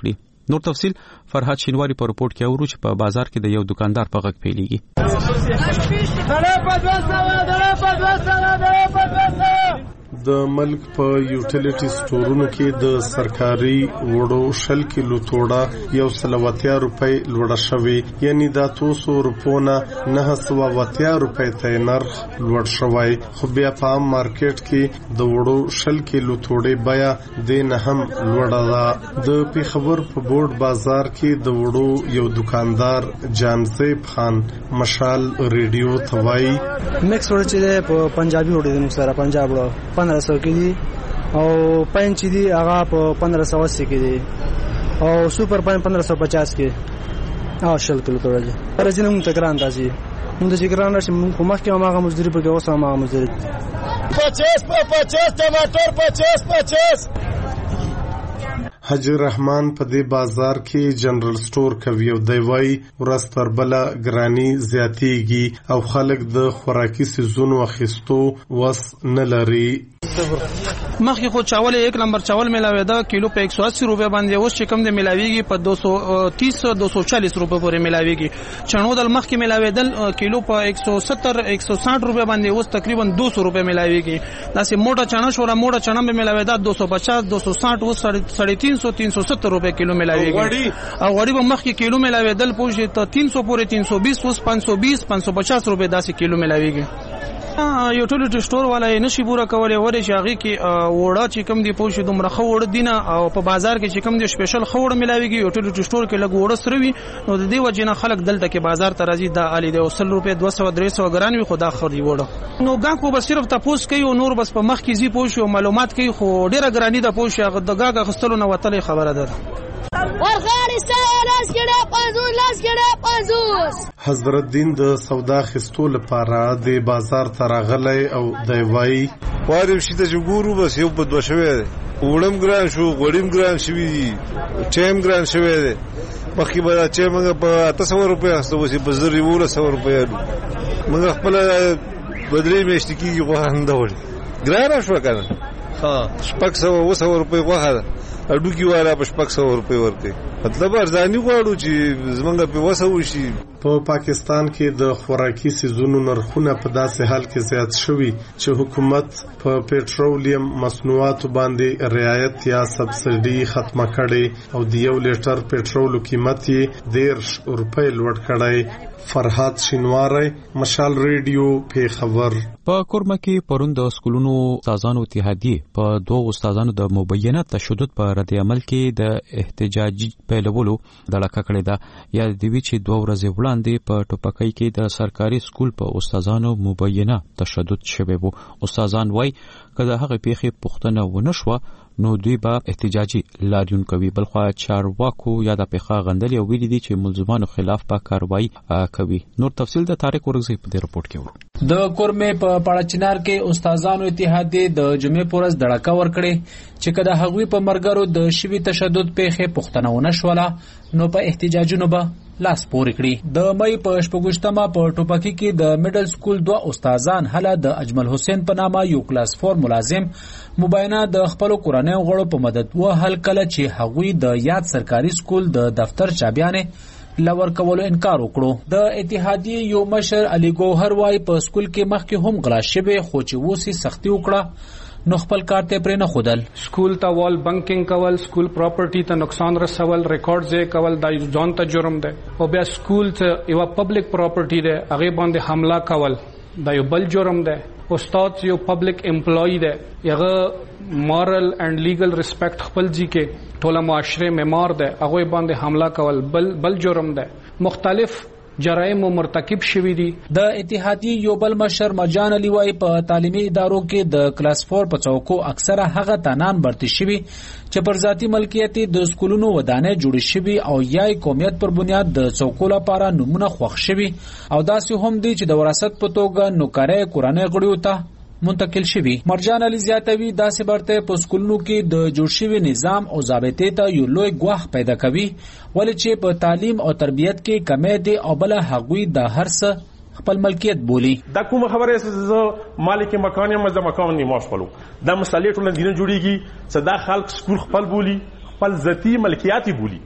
نور تفصيل فرحات شینواری په رپورت کې اورو چې په بازار کې د یو دکاندار په غږ پیلېږي. د ملک په یوټیلیټي سټورونو کې د سرکاري وړو شل کیلو توړه یو سل واتیا روپۍ لوړه شوې، یعنی دا توسو روپونه نه سوا واتیا روپۍ ته نرخ لوړ شوی. خو بیا په عام مارکیټ کې د وړو شل کیلو توړې بیا د نه هم لوړه ده. د پیښور په بورډ بازار کې د وړو یو دکاندار جانزیب خان مشال ریډیو توای مکس وړ چې په پنجابي وړو د سره پنجاب وړو پندرہ سو کې دي او پنځ دي هغه په پندرہ سو اسی کې دي او سپر پنځ پندرہ سو پچاس کې او شل کیلو توړل راځي نو تکران راځي نو د ذکران راشي په مخ کې هغه مزدوري په کې اوسه هغه مزدوري پچاس په پچاس ټماټر پچاس پچاس. حجی رحمان په دې بازار کې جنرال سٹور کوي او دی وای ورستر بلا ګرانی زیاتیږي او خلک د خوراکي سيزونو اخیستو وس نه لري. مخکې خو چاول یک نمبر چاول ملاوي دا کیلو په ایک سو اسی روپے باندې اوس چې کم دي ملاويږي په دو سو تیس دو سو چالیس روپے پورې ملاويږي. چنو دل مخکې ملاوي دل کیلو په ایک سو ستر ایک سو ساٹھ روپے باندې اوس تقریبا دو سو روپے ملاويږي. داسې موټا چنا شورا موټا چنا به ملاوي دا دو سو پچاس دو سو ساٹھ اوس ساڑھے تین سو تین سو ستر روپے کیلو ملاويږي. او غړي به مخکې کیلو ملاوي دل پوجي ته تین سو پورې تین سو بیس اوس پانچ سو بیس پانچ سو پچاس روپے داسې کیلو ملاويږي. یوټیلیټي سٹور والا نشي پورا کولای ورې شاغي کې وړه چې کم دی پوښي دومره خو وړ دینه او په بازار کې چې کم دی سپیشل خو وړ ملاويږي یوټیلیټي سٹور کې لګ وړ سره وي نو د دې وجنه خلک دلته کې بازار ته راځي دا علي د وصل روپے دو سو درې سو ګران وي خدا خوري وړه نو ګاکو به صرف تاسو کوي او نور بس په مخ کې زی پوښي او معلومات کوي خو ډیره ګرانی ده پوښي هغه د ګاګه خستلو نه وتلې خبره ده. حضرت دین د سودا خستو لپاره د بازار تراغلی او دی وای وارم شته جګورو بس یو په دوه شوی وړم ګران شو غړیم ګران شوی چیم ګران شوی مخکې به چې موږ په اته سوه روپۍ اخیستو اوس یې په زر یولس سوه روپۍ موږ خپله بدرې میاشتې کېږي غوښه هم ډول ګرانه شوه که نه شپږ سوه اوه سوه روپۍ غوښه ده اډوکي والا په شپږ سوه روپۍ ورکوي مطلب ارزاني غواړو چې زمونږ پې وسه وشي. په پاکستان کې د خوراکي سیزونو نرخونه په داسې حال کې زیات شوي چې حکومت په پېټرولیم مصنوعاتو باندې رعایت یا سبسډي ختمه کړې او د یو لیټر پېټرولو قیمت یې دېرش روپۍ لوړ کړی. فرحات شینواری مشال ریډیو پیښور. په کورمه کې پرون د سکولونو استادانو اتحادیه په دوه استادانو د مبینه تشدد په رد عمل کې د احتجاجي پیلولو دلکه کړې ده. یا د وی چې دوه ورځې وړاندې په ټوپکۍ کې د سرکاري سکول په استادانو مبینه تشدد شوی وو. استادان وای کله هغه پیښې پښتنه ونه شو نو دوی به احتجاجي لاریون کوي. بلخو چارواکو یا د پیښه غندل او ویلي دي چې ملزمانو خلاف به کاروایی کوي. نور تفصیل د طارق ورغزي په دې رپورت کې ورو. د کورمه په پاړچنار کې استادانو اتحادیه د جمعې پورز دړکا ور کړې چې کله هغوی په مرګرو د شوی تشدد پیښې پښتنه ونه شوله نو په احتجاجونو به لاس پورې کړی. د مې په شپږشتمه په ټوپکی کې د میډل سکول دوه استادان هله د اجمل حسین په نامه یو کلاس فور ملازم مبینه د خپل کورنۍ غړو په مدد و حل کله چې هغوی د یاد سرکاري سکول د دفتر چابیانه لور کولو انکار وکړو. د اتحادیه یو مشر علي ګوهر وای په سکول کې مخکې هم غلا شوی خو چې وسی سختي وکړه نو خپل کار ته پرې نه خودل. سکول ته وال بنکینګ کول، سکول پراپرټي ته نقصان رسول، ریکارډز یې کول دا ځان ته جرم دی او بیا سکول ته یو پبلک پراپرټي دی هغه باندې حمله کول دا یو بل جرم دی. استاد یو پبلک امپلوی دی هغه مورل اینڈ لیگل ریسپیکټ خپل ځي کې ټوله معاشره معمار دی هغه باندې حمله کول بل بل جرم دی. مختلف جرایم مرتکب شوی دي. د اتحادیه یو بل مشر مرجان علي وای په تعلیمي ادارو کې د کلاس فور په چوکو اکثره هغه تنان برتي شوی چې پر ذاتی ملکیت د سکولونو ودانې جوړ شوی او یا قومیت پر بنیاد د چوکو لپاره نمونه خوښ شوی او داسې هم دي چې د وراثت په توګه نوکرې کورنۍ غړیو ته منتقل شوی. مرجان علي زیاتوي داسې برته په سکولونو کې د جوړ شوی نظام او ضابطې ته یو لوی ګواښ پیدا کوي ولې چې په تعلیم او تربیت کې کمی دي او بل هغوی د هر څه خپل ملکیت بولی. دا کوم خبره زه مالک مکان یم زه مکان نیمه خپلو دا مسالې ټول دینه جوړیږي صدا خلک سکول خپل بولی خپل ذاتی ملکیت بولی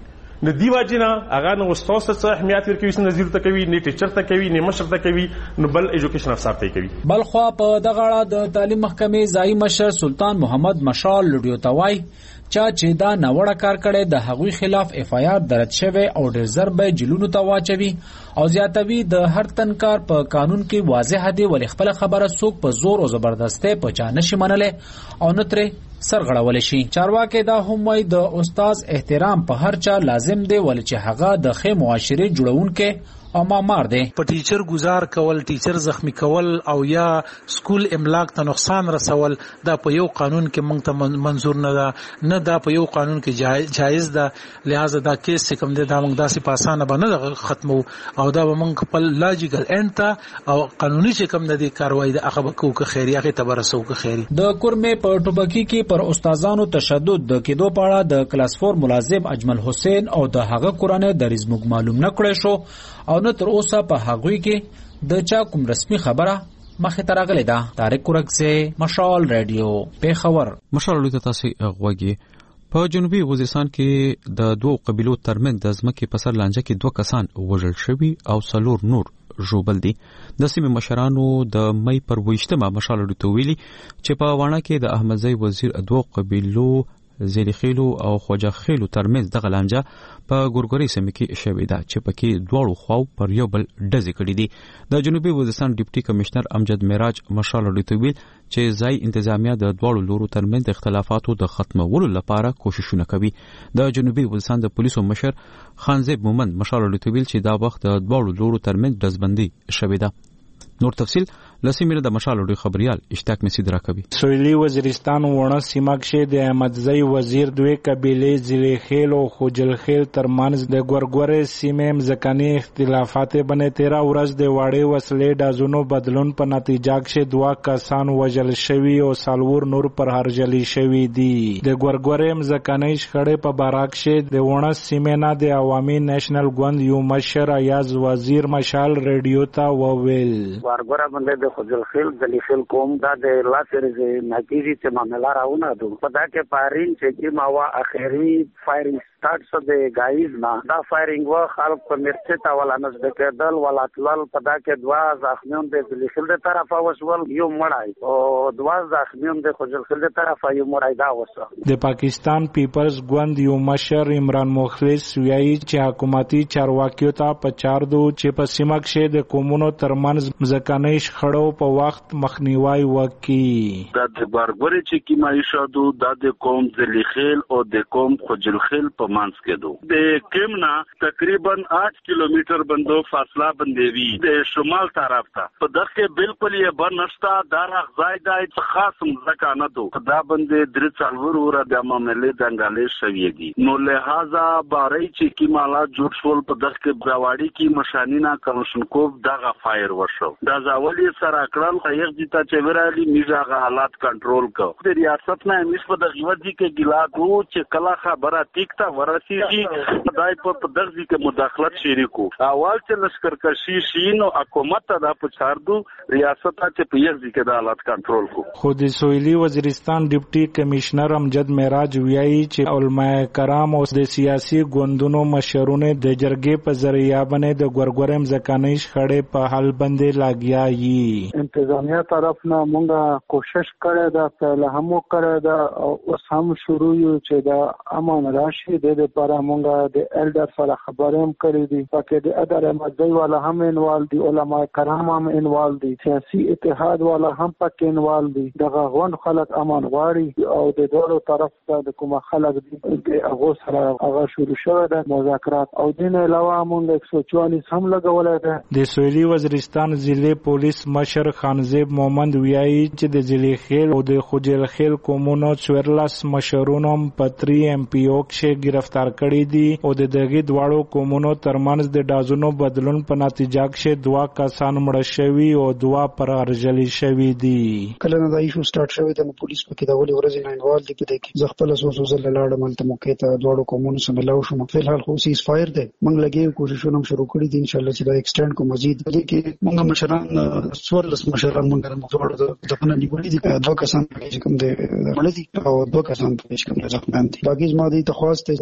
نو دی واجینا هغه نو استاد څخه اهمیت ورکوي چې نظیر ته کوي نه ټیچر ته کوي نه مشر ته کوي نو بل ایجوکیشن افسر ته کوي. بل خو په دغه اړه د تعلیم محکمې ځایي مشر سلطان محمد مشال لډیو توای چا چې دا نوړه کار کړي د هغوی خلاف اف آی آر درج شوی او ډیر ضرب جلونو ته واچوي او زیاتوي د هر تنکار په قانون کې واضح دی ول خپل خبره څوک په زور او زبردستی په چا نشي منلې او نترې سرغړول شي. چارواکي دا هم وایي د استاد احترام په هر چا لازم دی ول چې هغه د ښه معاشري جوړونکي او مامار دی. په ټیچر گزار کول، ټیچر زخمی کول او یا سکول املاک ته نقصان رسول دا په یو قانون کې مونږ ته منظور نه ده، نه دا په یو قانون کې جایز ده. لہذا دا کیس چې کوم دی دا مونږ داسې په اسانه باندې ختمو او دا به مونږ خپل لاجیکل اینډ ته او قانوني چې کوم د دې کاروایی د هغه به کوو که خیري هغې ته به رسو که خیري. د کورمې په ټوپکي کې پر استادانو تشدد د کېدو په اړه د کلاس فور ملازم اجمل حسین او د هغه کورنۍ دریځ موږ معلوم نه کړی شو او نه تر اوسه په هغوی کې د چا کوم رسمي خبره مخې ته راغلې ده. طارق کورکزی، مشال رادیو، پیښور. مشال رادیو ته تاسو غوږی. په جنوبي وزیرستان کې د دوو قبیلو ترمنځ د ځمکې په سر لانجه کې دوه کسان وژل شوي او څلور نور ژوبل دي. د سیمې مشرانو د مې پر ویشتمه مشال رادیو ته ویلي چې په واڼه کې د احمدزی وزیر دوو قبیلو زیری خیلو او خوجه خیلو ترمنځ دغه لانجه په ګورګوري سیمه کې شوې ده چې پکې دواړو خواو پر یو بل ډزې کړې دي. د جنوبي وزیرستان ډیپټي کمشنر امجد معراج مشال رادیو ویل چې ځای انتظامیه د دواړو لورو ترمنځ د اختلافاتو د ختمولو لپاره کوششونه کوي. د جنوبي وزیرستان د پولیسو مشر خانزیب مومند مشال رادیو ویل چې دا وخت د دواړو لورو ترمنځ ډزبندي شوې ده. نور تفصیل لسیمه د مشال رادیو خبريال اشتاق مسعود راکوي. سویلی وزیرستان وونه سیمه کې د احمدزی وزیر دوی قبیله ځلې خیل او خوجل خیل ترمنځ د ګورګورې سیمه مزکنی اختلافات باندې تیرا ورځ د واړې وسلې دازونو بدلون په نتیجه کې دوا کسان وژل شوي او سالور نور پر هرجلی شوي دي. د ګورګورې مزکنی شخړې په باراک کې د وونه سیمه نه د عوامي نېشنل ګوند یو مشر ایاز وزیر مشال رادیو ته وویل ګورګورې باندې خوجل خیل ځلې خیل کوم دا د لاسره ز نتیجې چې معاملې راونه دو په دا کې پارین چې کی ماوا اخیری فایرینګ سٹارټ سو د گایز نه دا فایرینګ و خلک په مرچه تا ولا نس د کېدل ولا تلل په دا کې دوا زخمیون د ځلې خیل د طرفه وسول یو مړای او دوا زخمیون د خوجل خیل د طرفه یو مړای دا وسه. د پاکستان پیپلز ګوند یو مشر عمران مخلص ویایي چې حکومتي چارواکیو ته په چار دو چې په سیمه کې د قومونو ترمنځ ځکانه شخړو په وخت مخنیوي وکړي. دا د ګورګورې چې کی معیشت دو د قوم ځلې خیل او د قوم خوجل خیل په مانس کې دو د کیمنا تقریبا آٹھ کیلومتر بندو فاصله بندوي د شمال طرف ته په دغه بالکل یې بنشتا دار غزای د خاص مزکانه دو دا بندې درې څلور ور د معاملې دنګالې شوې دي. نو لہذا باري چې کی مالا جوړ شول په دغه براوړي کې مشانینا کلشنکوف دغه فایر وشو. دا ځاولي سره کړل خیر دي چې ورالي میزه حالات کنټرول کو. د ریاست نه مش په دغه ودی کې ګلا کو چې کلا خبره ټیکتا ورسیږي خدای په دغه کې مداخلت شریکو اول چې لشکرکشي شین او حکومت ته د پچاردو ریاست ته په یغ کې د حالات کنټرول کو. خو د سویلی وزیرستان ډیپټي کمشنر امجد معراج ویایي چې علماء کرام او د سیاسي ګوندونو مشرونه د جرګې په ذریعہ باندې د ګورګورم ځکانې شخړې په حل باندې لاګیا یي. انتظامیه طرف نه مونږه کوشش کړې ده په لهمو کړې ده او اوس هم شروع یو چې دا امان راشي د لپاره مونږه د الډر سره خبرې هم کړې دي پکې د اداره مدعي والا هم انوال دي علماء کرام هم انوال دي سیاسي اتحاد والا هم پکې انوال دي دغه غون خلک امان غواړي او د دوه طرف ته د کوم خلک دي د هغه سره هغه شروع شوه د مذاکرات او دین علاوه مونږ ایک سو چوالیس هم لګولای ده. د سویلی وزیرستان ضلع پولیس مشر خانزیب مومند ویایي چې د ضلع خیل او د خوجل خیل کومونو څوارلس مشرونو پتری ایم پی او کې گرفتار کړي دي او د دغه دواړو قومونو ترمنځ د دازونو بدلون په نتیجه کې دوا کسان مړ شوي او دوا پر ارجلی شوي دي. کله نه دا ایشو سٹارټ شوی د پولیس په کې دا ولې ورځې نه انوال دي په کې ځخپل سوسو زل لاړم ملته موقع ته دواړو قومونو سره ملاو شو. په الحال خو سیز فایر دی موږ لګي کوششونه شروع کړي دي ان شاء الله چې دا ایکسټند کو مزید دي کې موږ مشران څوارلس مشران موږ موږ د خپل نیولې دي دوه کسان چې کوم دي مړ دي او دوه کسان چې کوم ځخمان دي. باقي زما دي تخواست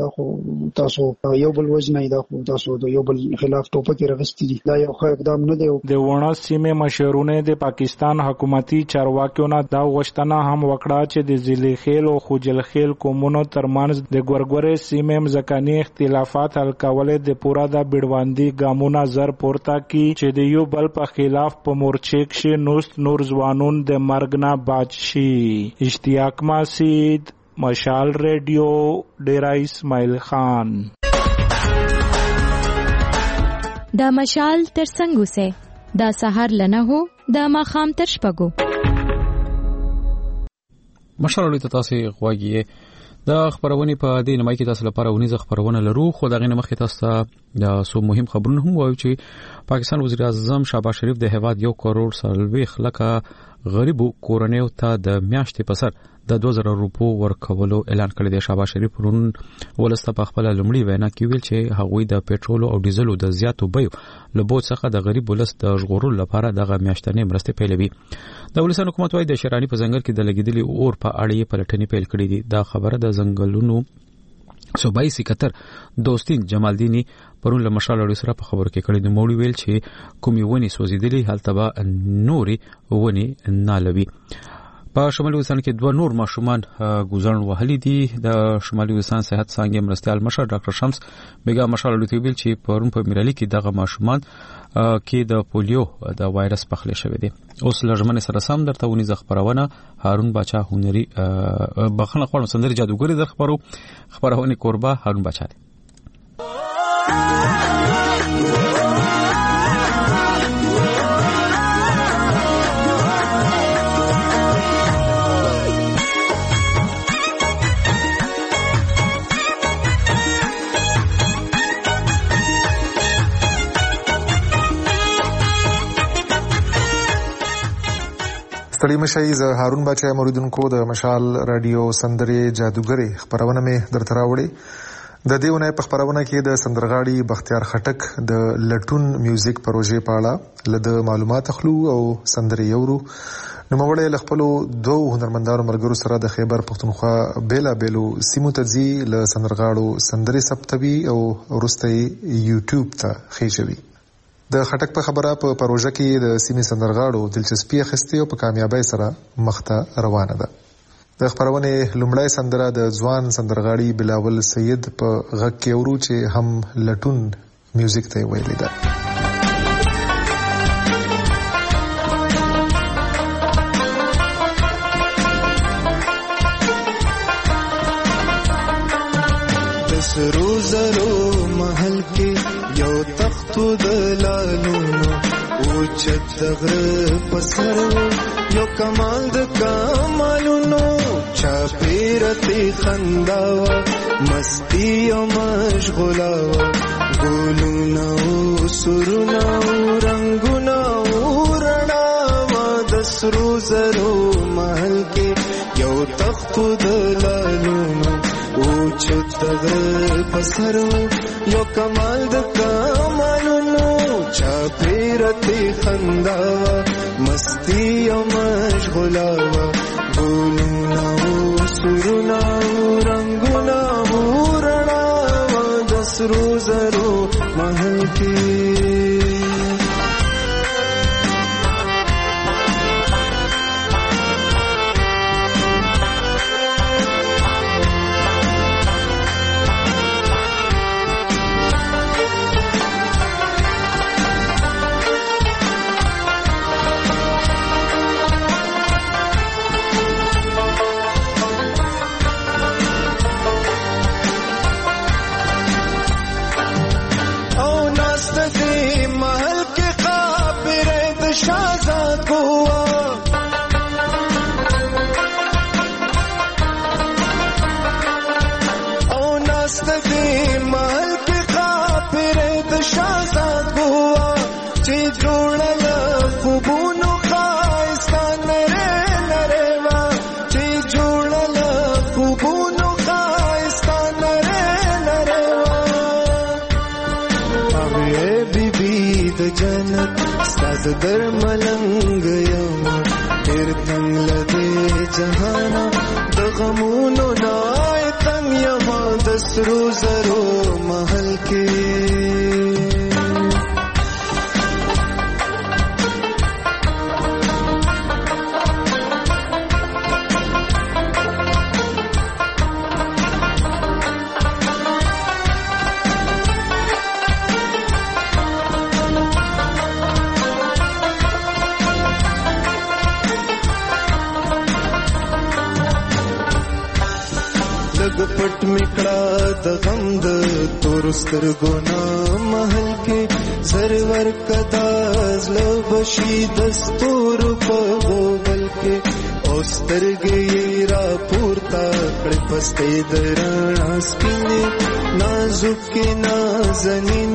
دا خو تاسو یو بل وجنه دا خو تاسو د یو بل خلاف ټوپک راغستې دي دا یو ښه اقدام نه دی. د ونه سیمې مشرونه د پاکستان حکومتي چارواکیو نه دا غوښتنه هم وکړه چې د ضلع خیل او خوجل خیل قومونو ترمنځ د ګورګورې سیمې مځکني اختلافات حل کول د پورا د بیړواندي ګامونه زر پورته کی چې د یو بل په خلاف په مورچې کې نوست نور ځوانون د مرګ نه بچ شي. اشتیاق ماسید، مشال ریډیو، ډیرا اسماعیل خان. دا مشال تر څنګه سه دا سحر لنه هو دا ماخام تر شپګو. مشال ولې تاسو غواګي دا خبرونه په دې نمای کې تاسو لپاره ونیزه خبرونه لرو خو دا غنه مخې تاسو دا سو مهم خبرونه هم وایي چې پاکستان وزیر اعظم شهباز شریف د هیواد یو کروڑ سلويخ لکه غریبو کورنیو ته د میاشتې په سر د دوه زره روپو ورکولو اعلان کړی دی. شهباز شریف پرون ولسته په خپل لومړی وینا کې ویل چې هغوی د پېټرول او ډیزلو د زیاتو بیو له بوج څخه د غریب ولس د ژغورلو لپاره دغه میاشتنې مرستې پیلوي. د ولسمشر حکومت وايي د شرانی په ځنګل کې د لګیدلي اور په اړه یې پلټنې پیل کړې دي. دا خبره د ځنګلونو صوبایي سکرټر دوستین جمالدینی پرون له مشال اړو سره په خبرو کې کړي. نو موړي ویل چې کومي ونی سوزیدلي هلته به نوري ونی نالوي. په شمالي وزستان کې دوه نور ماشومان ګوزن وهلي دي. د شمالي وزستان صحت څنګه مرستيال مشر ډاکټر شمس بیګا مشال اړو ته ویل چې پرون په میرالي کې دغه ماشومان کې د پولیو د وایرس پخلی شوی دی. اوس لږمن سره سم درته ونیزه خبرونه هارون باچا هنري بخنه خپل سندري جادوګری در خبرو خبرونه قربا هارون باچا دی. ستړي مشي زه هارون باچا موریدونکو د مشال رادیو سندري جادوګری خبرونه مې درته راوړي. د دې ونې په خبرونه کې د سندرغاړي بختیار خټک د لټون میوزیک پروژې په اړه لږ معلومات اخلو او سندري یورو. نو موږ له خپل دوه هنرمندانو ملګرو سره د خیبر پښتونخوا بیلا بیلو سیمو ترځي له سندرغاړو سندري ثبتوي او ورسته یوټیوب ته خېژوي. د خټک په خبره په پروژه کې د سیمې سندرغاړو دلچسپي اخیستې او په کامیابی سره مخته روانه ده. د خبرونه لومړی سندره د ځوان سندرغاړي بلاول سید په غږ کې اورو چې هم لټون میوزیک ته ویلي ده. سرو زرو محل کې یو تختو د لالونو او چت غر پسر یو کمال د کمالونو چاپیرتی خنداوا مستی او مشغولاوا ګلونا او سرنا او رنگونا او رڼاوا د سرو زرو محل کې یو تختو د لالونو او چتغر پسرو یو کمال د کمالونو چاپیرتی خنداوا مستی او مشغولاوا ګلونا او سرنا او رنگونا او رڼاوا د سرو زرو محل کې. در ملنګ یم ډېر تنګ منګلدې جهانا د غمونو نای تنگ یما د سرو زرو محل کې پټ میکړه د غم د تور سترګو نه محل کې سرور کدا زلو بشي دستور په غوبل کې او سترګې را پورته کړ پستې درنا سپینې نازک نازنین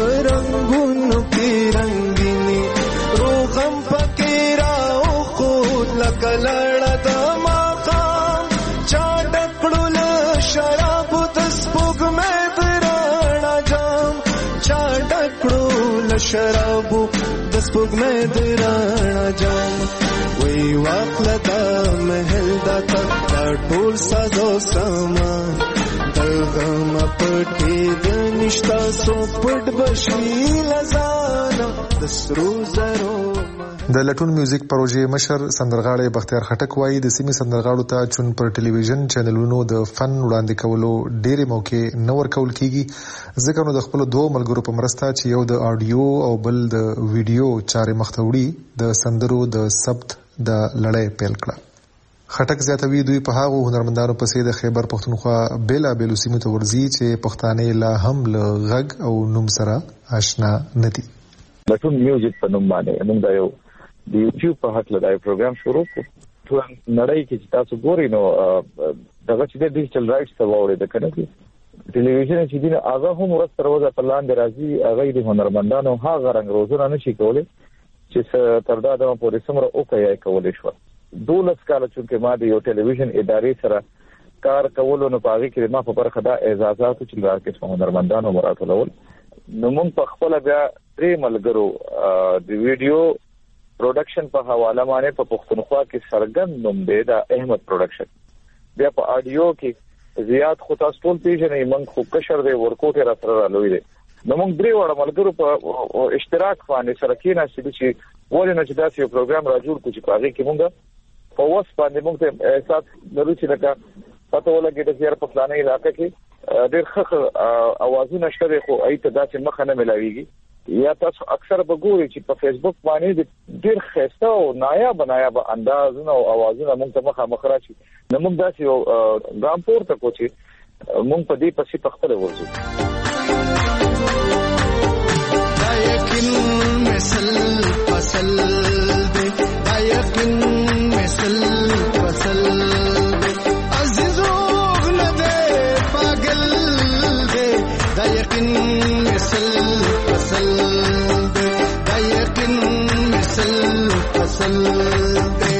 پرنګونو کې رنگینی روغم پکې را او خود لکلړه د ماقام چا ډکړو شراب د سپوږ مې درنا جام چا ډکړو شراب د سپوږ مې درنا جام وی واخله د محل دا تا ټول سازو سامان دغم پټې د نشتا سو پټ بشي لزانا د سرو زرو د لټون میوزیک پروژې مشر سندرغاړی بختیار خټک وایي د سیمې سندرغاړو ته چون پر ټلویزیون چینلونو د فن وړاندې کولو ډېرې موقع نه ورکول کیږي ځکه نو د خپل دوه ملګرو په مرسته چې یو د آډیو او بل د ویډیو چارې مخته وړي د سندرو د ثبت د لړۍ پیل کړه. خټک زیاتوي دوی په هغو هنرمندانو پسې د خیبر پښتونخوا بیلابېلو سیمو ته ورځي چې پښتانه لا هم له غږ او نوم سره آشنا نه دي. لټون میوزیک په نوم باندې موږ دا یو د یوټیوب په هکله دا پروګرام شروع کړو. ټول نړۍ کې چې تاسو ګورئ نو دغه چې د ډیجیټل رائټس ته واوړي د کنه کې ټلویزیون چې دین هغه هم ورسره وځه په لاندې راځي هغه د هنرمندانو هغه رنګ روزونه نشي کولای چې تر دا د پورې سمره او کوي کولای شو. دولس کاله چې ما د یو ټلویزیون ادارې سره کار کولو نو پاږي کې ما په برخه دا اعزازات چې راکې هنرمندانو مراتولول نو موږ په خپل بیا درې ملګرو د ویډیو پروډکشن په حواله باندې په پښتونخوا کې سرګن نوم دی دا احمد پروډکشن بیا په آډیو کې زیات خو تاسو ټول پیژنئ موږ خو کشر دی ورکوټ را سره رالوي دی نو موږ درې وړ ملګرو په اشتراک باندې سره کې نه چې ولې نه چې دا یو پروګرام را جوړ کړو چې پاږي کې موږ په وس باندې موږ ته احساس لرو چې لکه پته ولګي د زیار په فلانه علاقې کې ډېر ښه اوازونه شته خو ایته داسې مخه نه ملاويږي یا تاسو اکثر وګورئ چې په فیسبوک باندې ډېر ښایسته او نایاب نایاب اندازونه او اوازونه موږ ته مخه مخ راشي نو موږ داسې یو ګام پورته کوو چې موږ په دې پسې په خپله ورځو. دا یقین مثل فصل دی دا یقین مثل فصل دی عزیزو نه دی پاگل دی دا یقین مثل فصل دی دا یقین مثل فصل دی.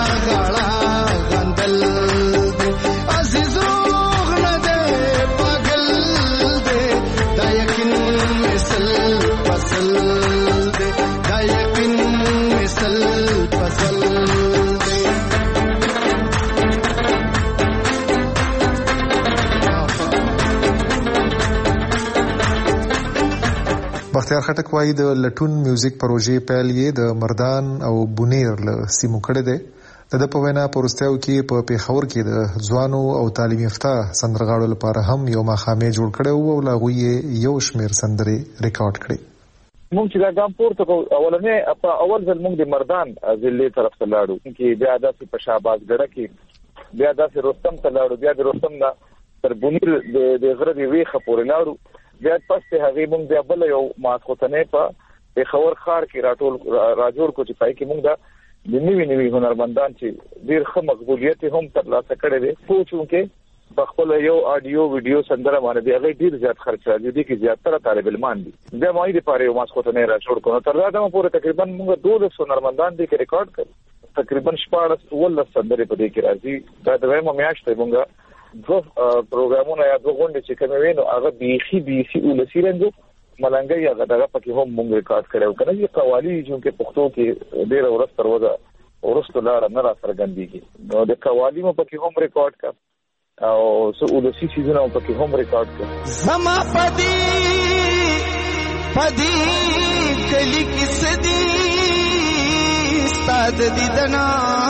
غاړه غندل عزیز روغ نه دی پاگل دی دا یقین مثل فصل دی دا یقین مثل فصل دی. بختیار خټک وايي د لټون میوزیک پروژې پیل یې د مردان او بونیر له سیمو کړی دی. د ده په وینا په وروستیو کې په پیښور کې د ځوانو او تعلیم یافته سندرغاړو لپاره هم یو ماښامې جوړ کړی و او له هغوی یې یو شمېر سندرې ریکارډ کړې. مونږ چې دا ګام پورته کوو اولنې په اول ځل مونږ د مردان ضلع طرف ته لاړو چې بیا داسې په شهبازګړه کې بیا داسې رستم ته لاړو بیا د رستم نه تر بونیر د غره د ویښه پورې لاړو بیا پس ته هغې مونږ بیا بله یو ماسخوتنې په پېښور ښار کې راټول راجوړ کړو چې پای کې مونږ دا د نوي نوي هنرمندان چې ډېر ښه مقبولیت هم ترلاسه کړی دی خو چونکې په خپله یو آډیو ویډیو سندره باندې د هغې ډېر زیات خرچ راځي دې کې زیاتره طالب علمان دي بیا ما یې دپاره یو ماسخوتنې راجوړ کړو تر دا دمه پورې تقریبا مونږ دولس هنرمندان دې کې ریکارډ کړو تقریبا شپاړس اوولس سندرې په دې کې راځي دا دویمه میاشت دی مونږ دوه پروګرامونه یا دوه غونډې چې کومې وې نو هغه بیخي بیخي ولسي رنځو ملنګۍ هغه دغه پکې هم مونږ ریکارډ کړی و که نه چې قوالي چونکې پښتو کې ډېره ورځ تر ورځه وروستو لاره نه را څرګندېږي نو د قوالي مو پکې هم ریکارډ کړه او څه ولسي څیزونه مو پکې هم ریکارډ کړه. زما پدې پدې کلي کې سدي ستا د دیدنا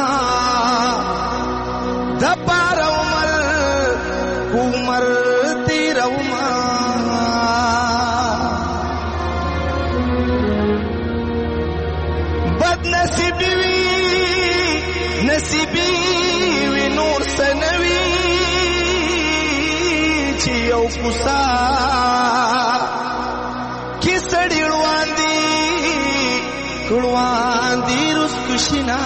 د پاره عمر عمر تیرا بد نصیبی وی نصیبی وی نور سنوی چی یو کوسا کی سړی روان دی روان دی روس کشنا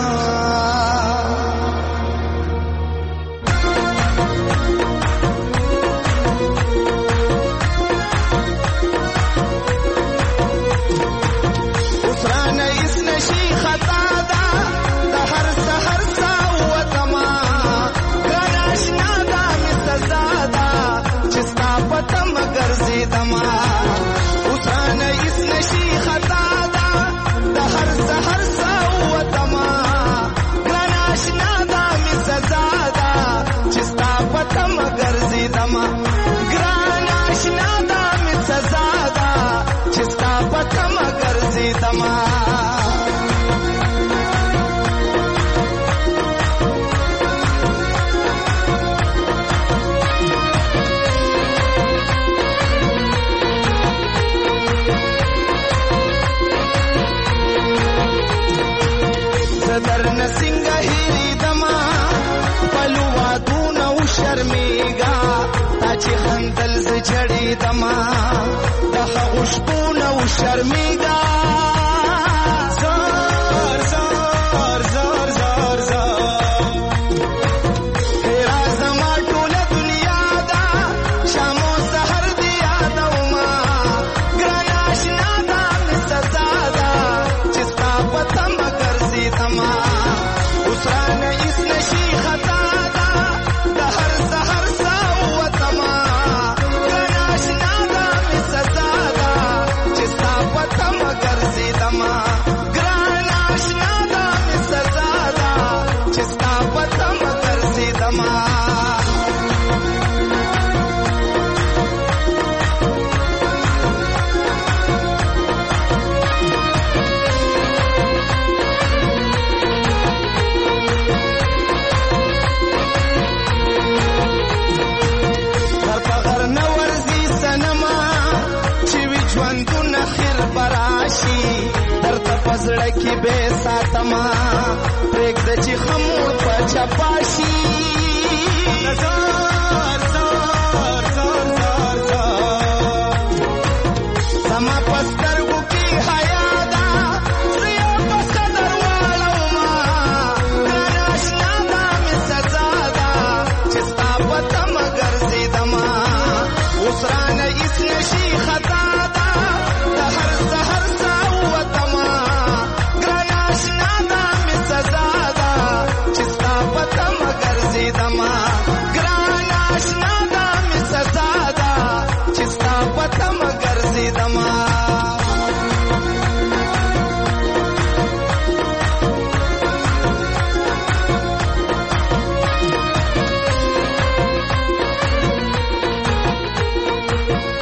جړې دما د هغو شپو نه شرمېږه زار زار زار زار زار هېره زما ټوله دنیا ده شام و سحر دې یادومه ګرانه اشنا ده مې سزا ده چې ستا په تمه ګرځېدمه اوس رانه هېڅ نشي خطا ده د هر سحر ساه ووتمه زړه کې به ساتما پرېږده چې خموړ په چپاشي زار زار زار زار زار زما په سترګو کې حیا ده زه یې په صدر واړومه ګرانه اشنا ده مې سزا ده چې ستا په تمه ګرځېدمه اوس رانه هېڅ نشي خطا ده د هر سحر ساه ووتمه سزا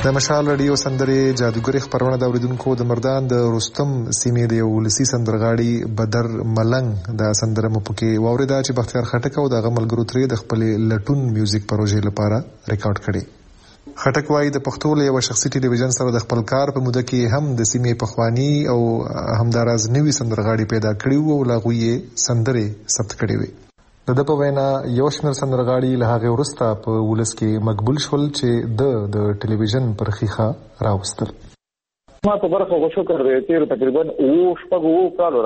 د مشال رادیو سندرې جادوګري خبرونه د اوریدونکو د مردان د رستم سیمې د ولسی سندرغاړي بدر ملنګ د سندره مپکې واوریدا چې بختیار خټک او د غملګرو ترې د خپل لټون میوزیک پروژې لپاره ریکارډ کړي. خټک وايي د پښتو له یو شخصي ټلویزیون سره د خپل کار په موده کې هم د سیمې پخوانی او همداراز نوي سندرغاړي پیدا کړي او لاغوي سندره ثبت کړي وي. د د په وینا یو شمېر سندرغاړي له هغه وروسته په ولس کې مقبول شول چې د د ټلویزیون پر خيخه راوستل. ما په برخه غو شکر دې تیر تقریبا او شپږ او کال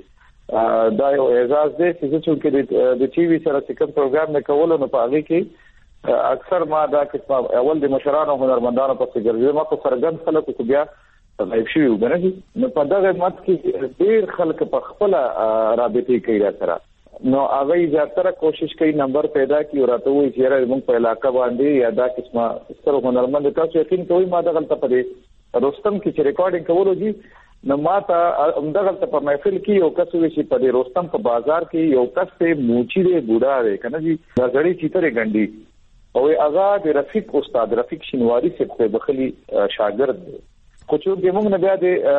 راځي دا یو اعزاز دی چې څوک د ټي وي سره څنګه پروګرام نه کول نو په هغه کې اکثر ما دا کې اول د مشرانو هنرمندانو په څیر ما په سرګن خلکو کو بیا غیب شي وګڼي نو په دغه مت کې ډیر خلک په خپل رابطه کوي سره نو هغه زیاتره کوشش کوي نمبر پیدا کی او راته وایي چې موږ په علاقې باندې یا دا قسمه ستر هنرمند تاسو یقین کوئ ما دغه ته پدې رستم کې چې ریکارډینګ کولو دي نو ما ته دغه ته په محفل کې یو کس وی چې په رستم په بازار کې یو کس ته موچی دی بوډا دی کنه جی دا غړي چیتره ګنډي او هغه د رفیق استاد رفیق شینواری څخه بخلی شاګرد دی خو چې موږ نه بیا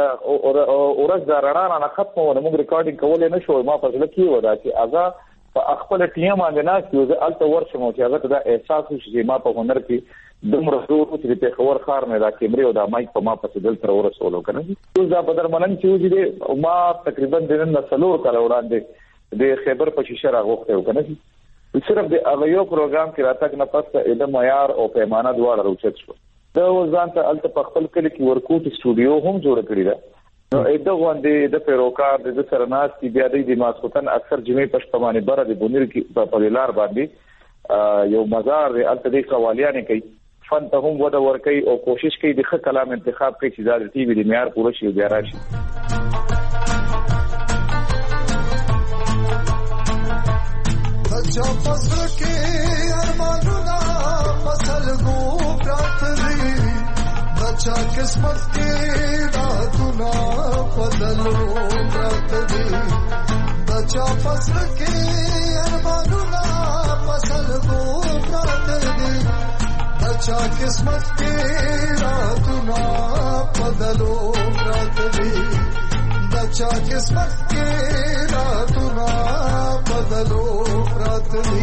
د اورز د رڼا نه ختمو نو موږ ریکارډینګ کولای نه شو ما په ځل کې ودا چې هغه په خپل ټیم باندې نه چې الته ورشم چې هغه دا احساس وشي چې ما په هنر کې دومره زور چې په خبر خار نه دا کیمرې او دا مایک په ما په ځل تر ورسولو کنه چې دا بدر ملنګ چې دې ما تقریبا د نن څلور کال وړاندې د خیبر په شیشه راغوخته کنه صرف د اویو پروګرام کې راتګ نه پس د معیار او پیمانه دواړه روچت شو دا ځان ته الته په خپل کلی کې ورکوټ سټوډیو هم جوړ کړی دا نو اېدا باندې د پیروکار د سرناس کی بیا د ماسوتن اکثر جمعې پښتمانه بره د بونیر کې په لار باندې یو مزار الته د قوالیانه کوي فن ته هم ودا ور کوي او کوشش کوي د ښه کلام انتخاب کوي چې د ټي وي د معیار پوره شي بیا راشي. بچا فصل کې ارمانونه فصل گو پرات دی بچا قسمت کې راتونه بدلو پرات دی بچا فصل کې ارمانونه فصل گو پرات دی بچا قسمت کې راتونه بدلو پرات دی بچا قسمت کې راتونه بدلو پرات دی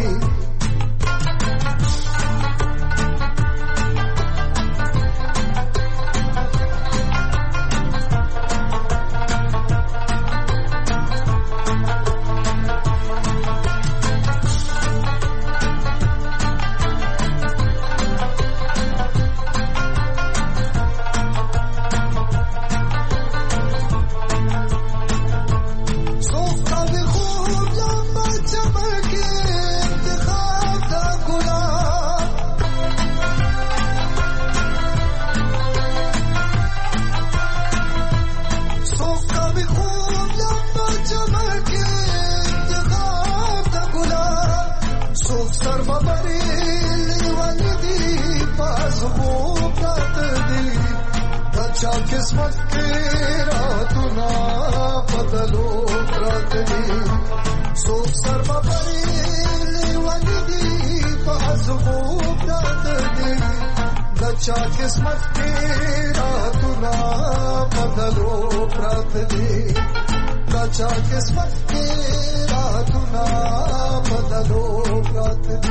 قسمت کې راتونه بدلو پرات دي څوک سر بپري لیوني دي په ازغو پرات دي د چا قسمت کې راتونه بدلو پرات دي د چا قسمت کې راتونه بدلو پرات دي.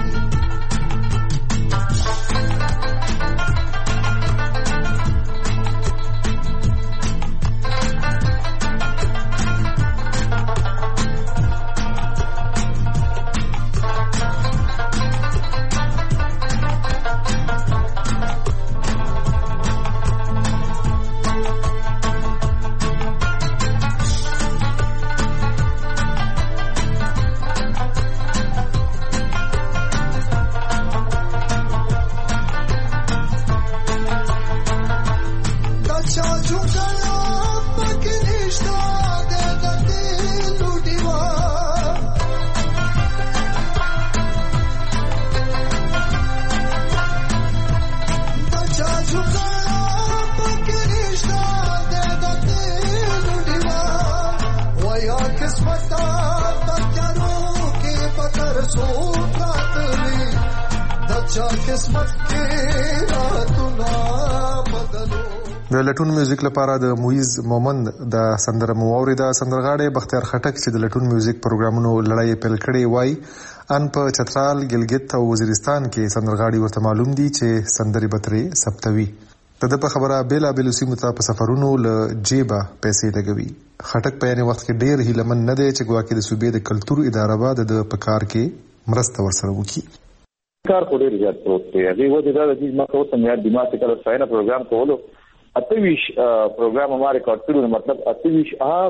قسمت کې راتونه د لټون میوزیک لپاره د مویز مومند د سندره مو اوریدا. سندرغاړي بختیار خټک چې د لټون میوزیک پروګرامونو لړۍ پیل کړې وای ان په چترال، ګلګت او وزیرستان کې سندرغاړي ورته معلوم دي چې سندري بتري سپتوي. د په خبره بیل ابل سیمو ته په سفرونو له جیبا پیسې لګوي. خټک په یانه وخت کې ډیر هیلمن نه دی چې ګواکې د صوبې د کلتور اداره به د پکار کې مرسته ورسره وکړي. کار خو ډیر زیات پروت دی. هغه وځي دا چې ما کوم سم یاد دماغ کې کله ساينه پروګرام کولو اتویش پروګرام ما ریکارډ کړو. مطلب اتویش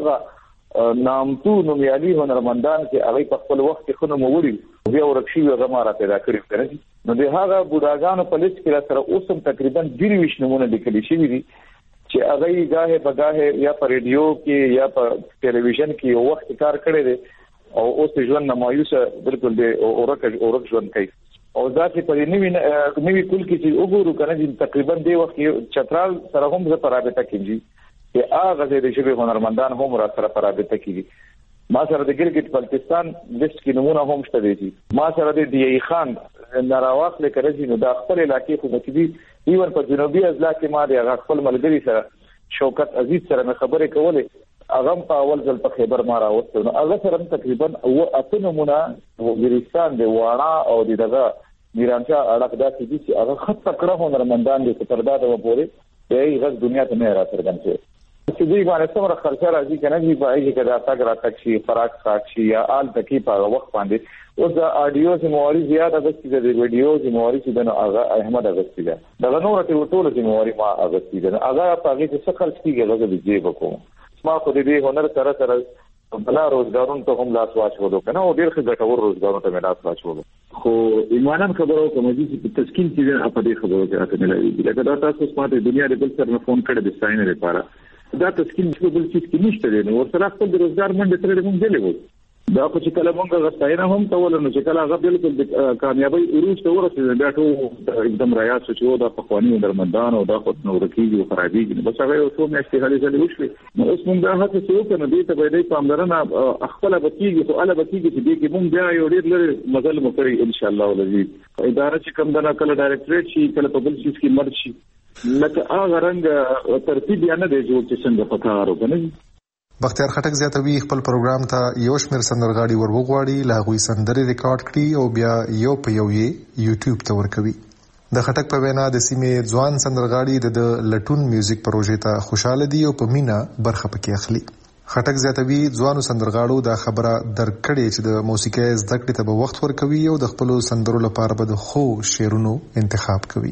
هغه نامتو نومیالي هنرمندان چې هغه په خپل وخت کې خونه مووري بیا ورکشي هغه ما را پیدا کړی کړی نو د هغه بوډاګانو په لیست کې سره اوسم تقریبا درویش نمونه لیکل شوی دي چې هغه گاهه بغاهه یا په ریډیو کې یا په ټلویزیون کې یو وخت کار کړی دی او اوس ژوند نمایوسه بالکل دی اورک اورک ژوند کوي. او ځکه په نوی نوی کول کې چې وګورو کنه چې تقریبا دی وخت چترال سره هم زه پرابطه کیږي چې هغه د شبي هنرمندان هم را سره پرابطه کیږي. ما سره د ګلګت بلتستان لیست کې نمونه هم شته دي. ما سره د دی خان نراواخ لیکل چې نو د خپل علاقې خو مکدي ایون په جنوبي اضلاع کې ما د خپل ملګری سره شوکت عزیز سره خبرې کولې هغه په اول ځل په خبر ما راوستو نو هغه سره تقریبا او اته نمونه وزیرستان د واړه او د دغه میرانچا اړه دا چې هغه خط تکړه هنرمندان دي چې پردا د وپوري د غږ دنیا ته نه راځي چې دوی باندې څومره خرچه راځي کنه چې باید چې دا تاګ راتک شي فراق ساکشي یا آل تکي په وخت باندې او دا اډیو زمواري زیاده د چې د ویډیو زمواري چې د هغه احمد اغستی ده دا نور ته ټول زمواري ما اغستی ده هغه په هغه څه څه خرچ کیږي هغه د جیب کوم ما خو دې هنر سره سره بلا روزګارون ته هم لاس واچولو کنه او ډیر ښه ګټور روزګارون ته لاس واچولو. خو ایمانان خبرو کوم چې په تسکین کې په دې خبرو کې راته ملایي لکه دا تاسو سمات دنیا د بل سره فون کړی د ساين لپاره دا تسکین چې بل څه کې نشته دی نو ورسره خپل روزګار منډه ترې موږ دلې وو دا خو چې کله موږ غوښتنه هم کول نو چې کله هغه بالکل کامیابی وروسته ورسېد بیا ټول एकदम ریاض شو دا په قوانینو درمندان او دا خو نو ورکیږي او خرابېږي نو بس هغه یو څو میاشتې غلي ځلې وشوي نو اوس موږ دا هڅه کوو کنه دې ته باید پاملرنه خپل بکیږي خو اله بکیږي چې دې کې موږ بیا یو ډېر لري مزل مو کوي ان شاء الله ولذي اداره چې کوم دا کله ډایرکټریټ شي کله په بل څه کې مرشي لکه هغه رنګ ترتیب یا نه دی جوړ چې څنګه پکارو کنه. بختیار خټک زیاتوي خپل پروګرام ته یو شمېر سندرغاړي ورغواړي لا غوي سندري ریکارډ کړي او بیا یو په یو یې یوټیوب ته ورکوي. د خټک په وینا د سیمې ځوان سندرغاړي د لټون میوزیک پروژې ته خوشاله دي او په مینا برخه پکې اخلي. خټک زیاتوي ځوانو سندرغاړو دا خبره درکړي چې د موسیقي زده کړې ته به وخت ورکوي او د خپل سندرو لپاره به د خو شعرونو انتخاب کوي.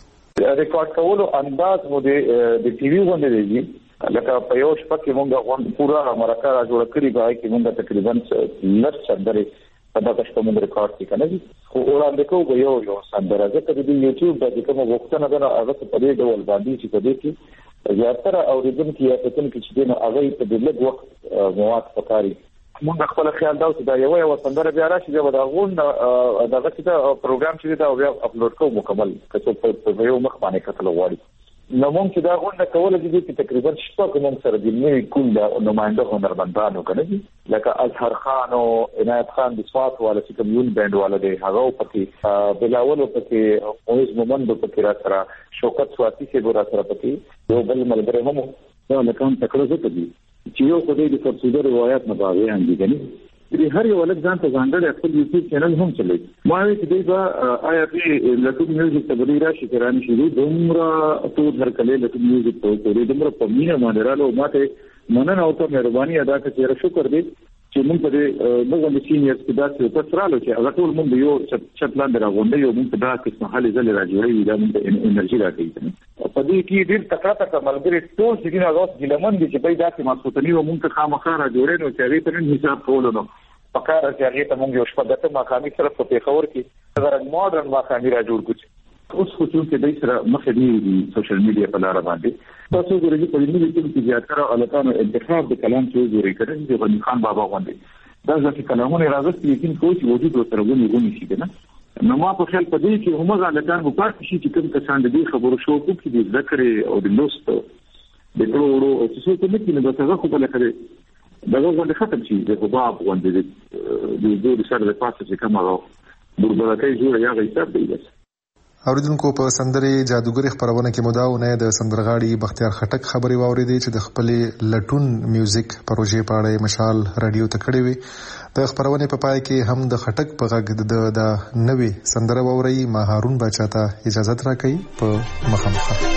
ریکارډ کولو انداز مو د ټي وي باندې دی لکه په یو شپه کې موږ غوښتل پورا مرکه را جوړ کړی بای کې موږ تقریبا لږ سندره په دغه شپه موږ ریکارډ کړی خو وړاندې کوو یو یو سندره ځکه د یوټیوب د کوم وختونه دا هغه په دې ډول باندې چې په دې کې زیاتره اوریدونکو یا پتن کې چې نه هغه په دې لږ وخت مواد پکاري موږ خپل خیال دا چې دا یو یو سندره بیا راشي دا غون دغه چې پروګرام چې دا بیا اپلوډ کوو مکمل کڅو په یو مخ باندې کتل وړي نو موږ چې دا غونډه کوله دي چې تقریبا شپږ کوم سره د نوې کول دا نمائنده هنرمندانو کنه لکه اظهر خان او عنایت خان د سوات والا چې کوم بند والا دی هغه پکې بلاول پکې اوس مومند پکې را سره شوکت سواتی سے ګور سره پکې یو بل ملګری هم نو لکه تکړه زه ته دي چې یو خدای د فرصوده روایت نه باغې اندي کنه دې هر یو ولک ځان ته ځانګړی خپل یوټیوب چینل هم چلوي ما وی چې دا آیا په لټون میوزیک ته بدی راشي کرانه شروع دومره ټول هر کله لټون میوزیک ته کوي دومره په مینا باندې رالو ماته مننه او ته مهرباني ادا کړئ شکر دې چې موږ په دغه د سینیرز کې داسې په سرالو چې هغه ټول موږ یو چټلاند راغونډي یو موږ دا کې محلي ځل راځوي دا موږ انرژي راکړي په دې کې ډېر تکړه تکړه ملګری ټول چې نه اوس ګلمن دي چې پیدا کې مسعودنی او موږ خامخا را جوړې نو چې هغه په حساب کولو نو پکاره چې هغه ته موږ یو شپه دته ماخامي سره په پیښور کې هغه ماډرن ماخامي را جوړ کړو اوس خو چې د سره مخې دی سوشل میډیا په لار باندې تاسو ګورئ په دې کې چې زیاتره الکانو انتخاب د کلام څو جوړی کړي چې غنی خان بابا باندې دا ځکه کلامونه راغستې یقین کوم چې وجود سره ونی ونی شي کنه نو ما په خیال په دې کې همغه الکان په پات شي چې کوم کسان دې خبرو شو کوم چې د ذکر او د لوست د ټولو او څه څه کې نه دا څنګه خو بل کړي دا غوښنه ختم شي د باب باندې د دې سره د پاتې چې کومه وربلکې جوړه یا غیثاب دی بس اوریدونکو په سندري جادوګری خبرونه کې مداونه د سندرغاړي بختیار خټک خبري واوریدي چې د خپلې لټون میوزیک پروژې په اړه مشال رادیو ته کړې وي. د خبرونه په پای کې هم د خټک په غږ د د نوې سندره ووري. ما هارون بچا ته اجازه راکړي په مخامخ.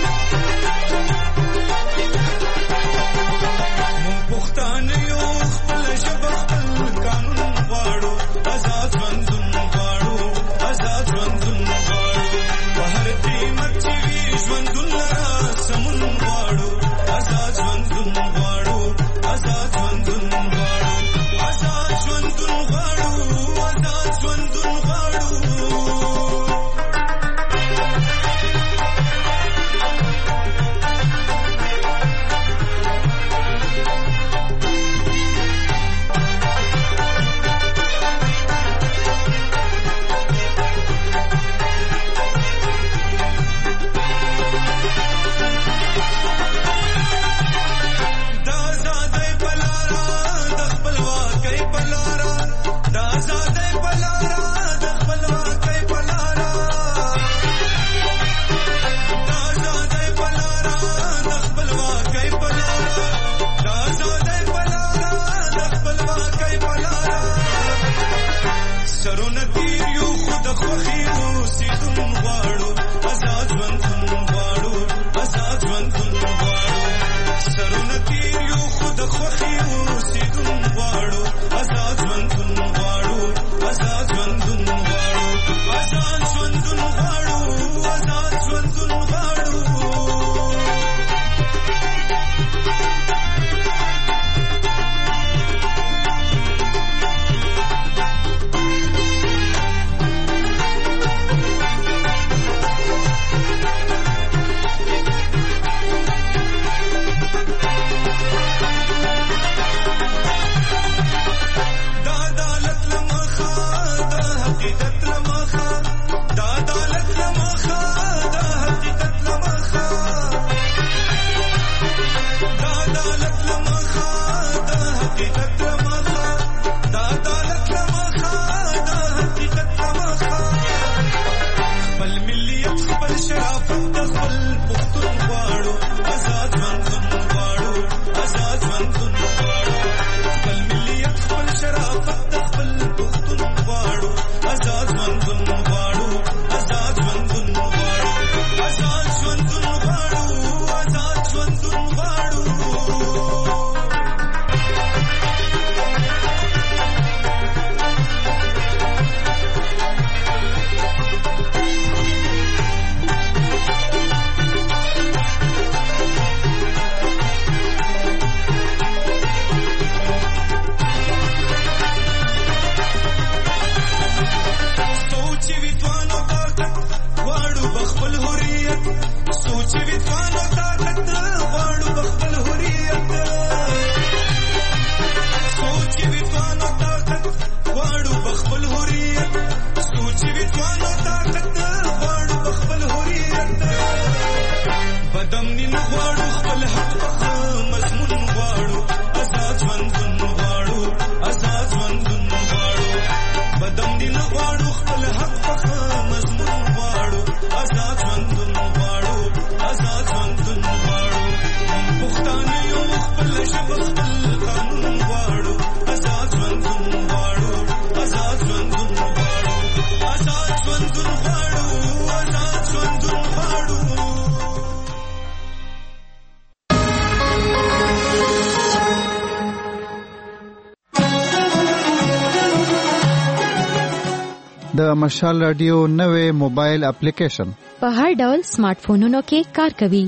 د مشال رادیو نوې موبایل اپلیکیشن په هر ډول سمارټ فونونو کې کار کوي.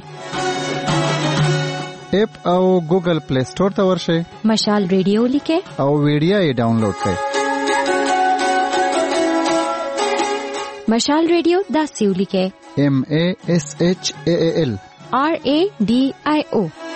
اپ او ګوګل پلی سٹور ته ورشئ. مشال رادیو لیکه او ویډیو یې ډاونلوډ کړئ. مشال رادیو دا سیو لیکه M A S H A A L R A D I O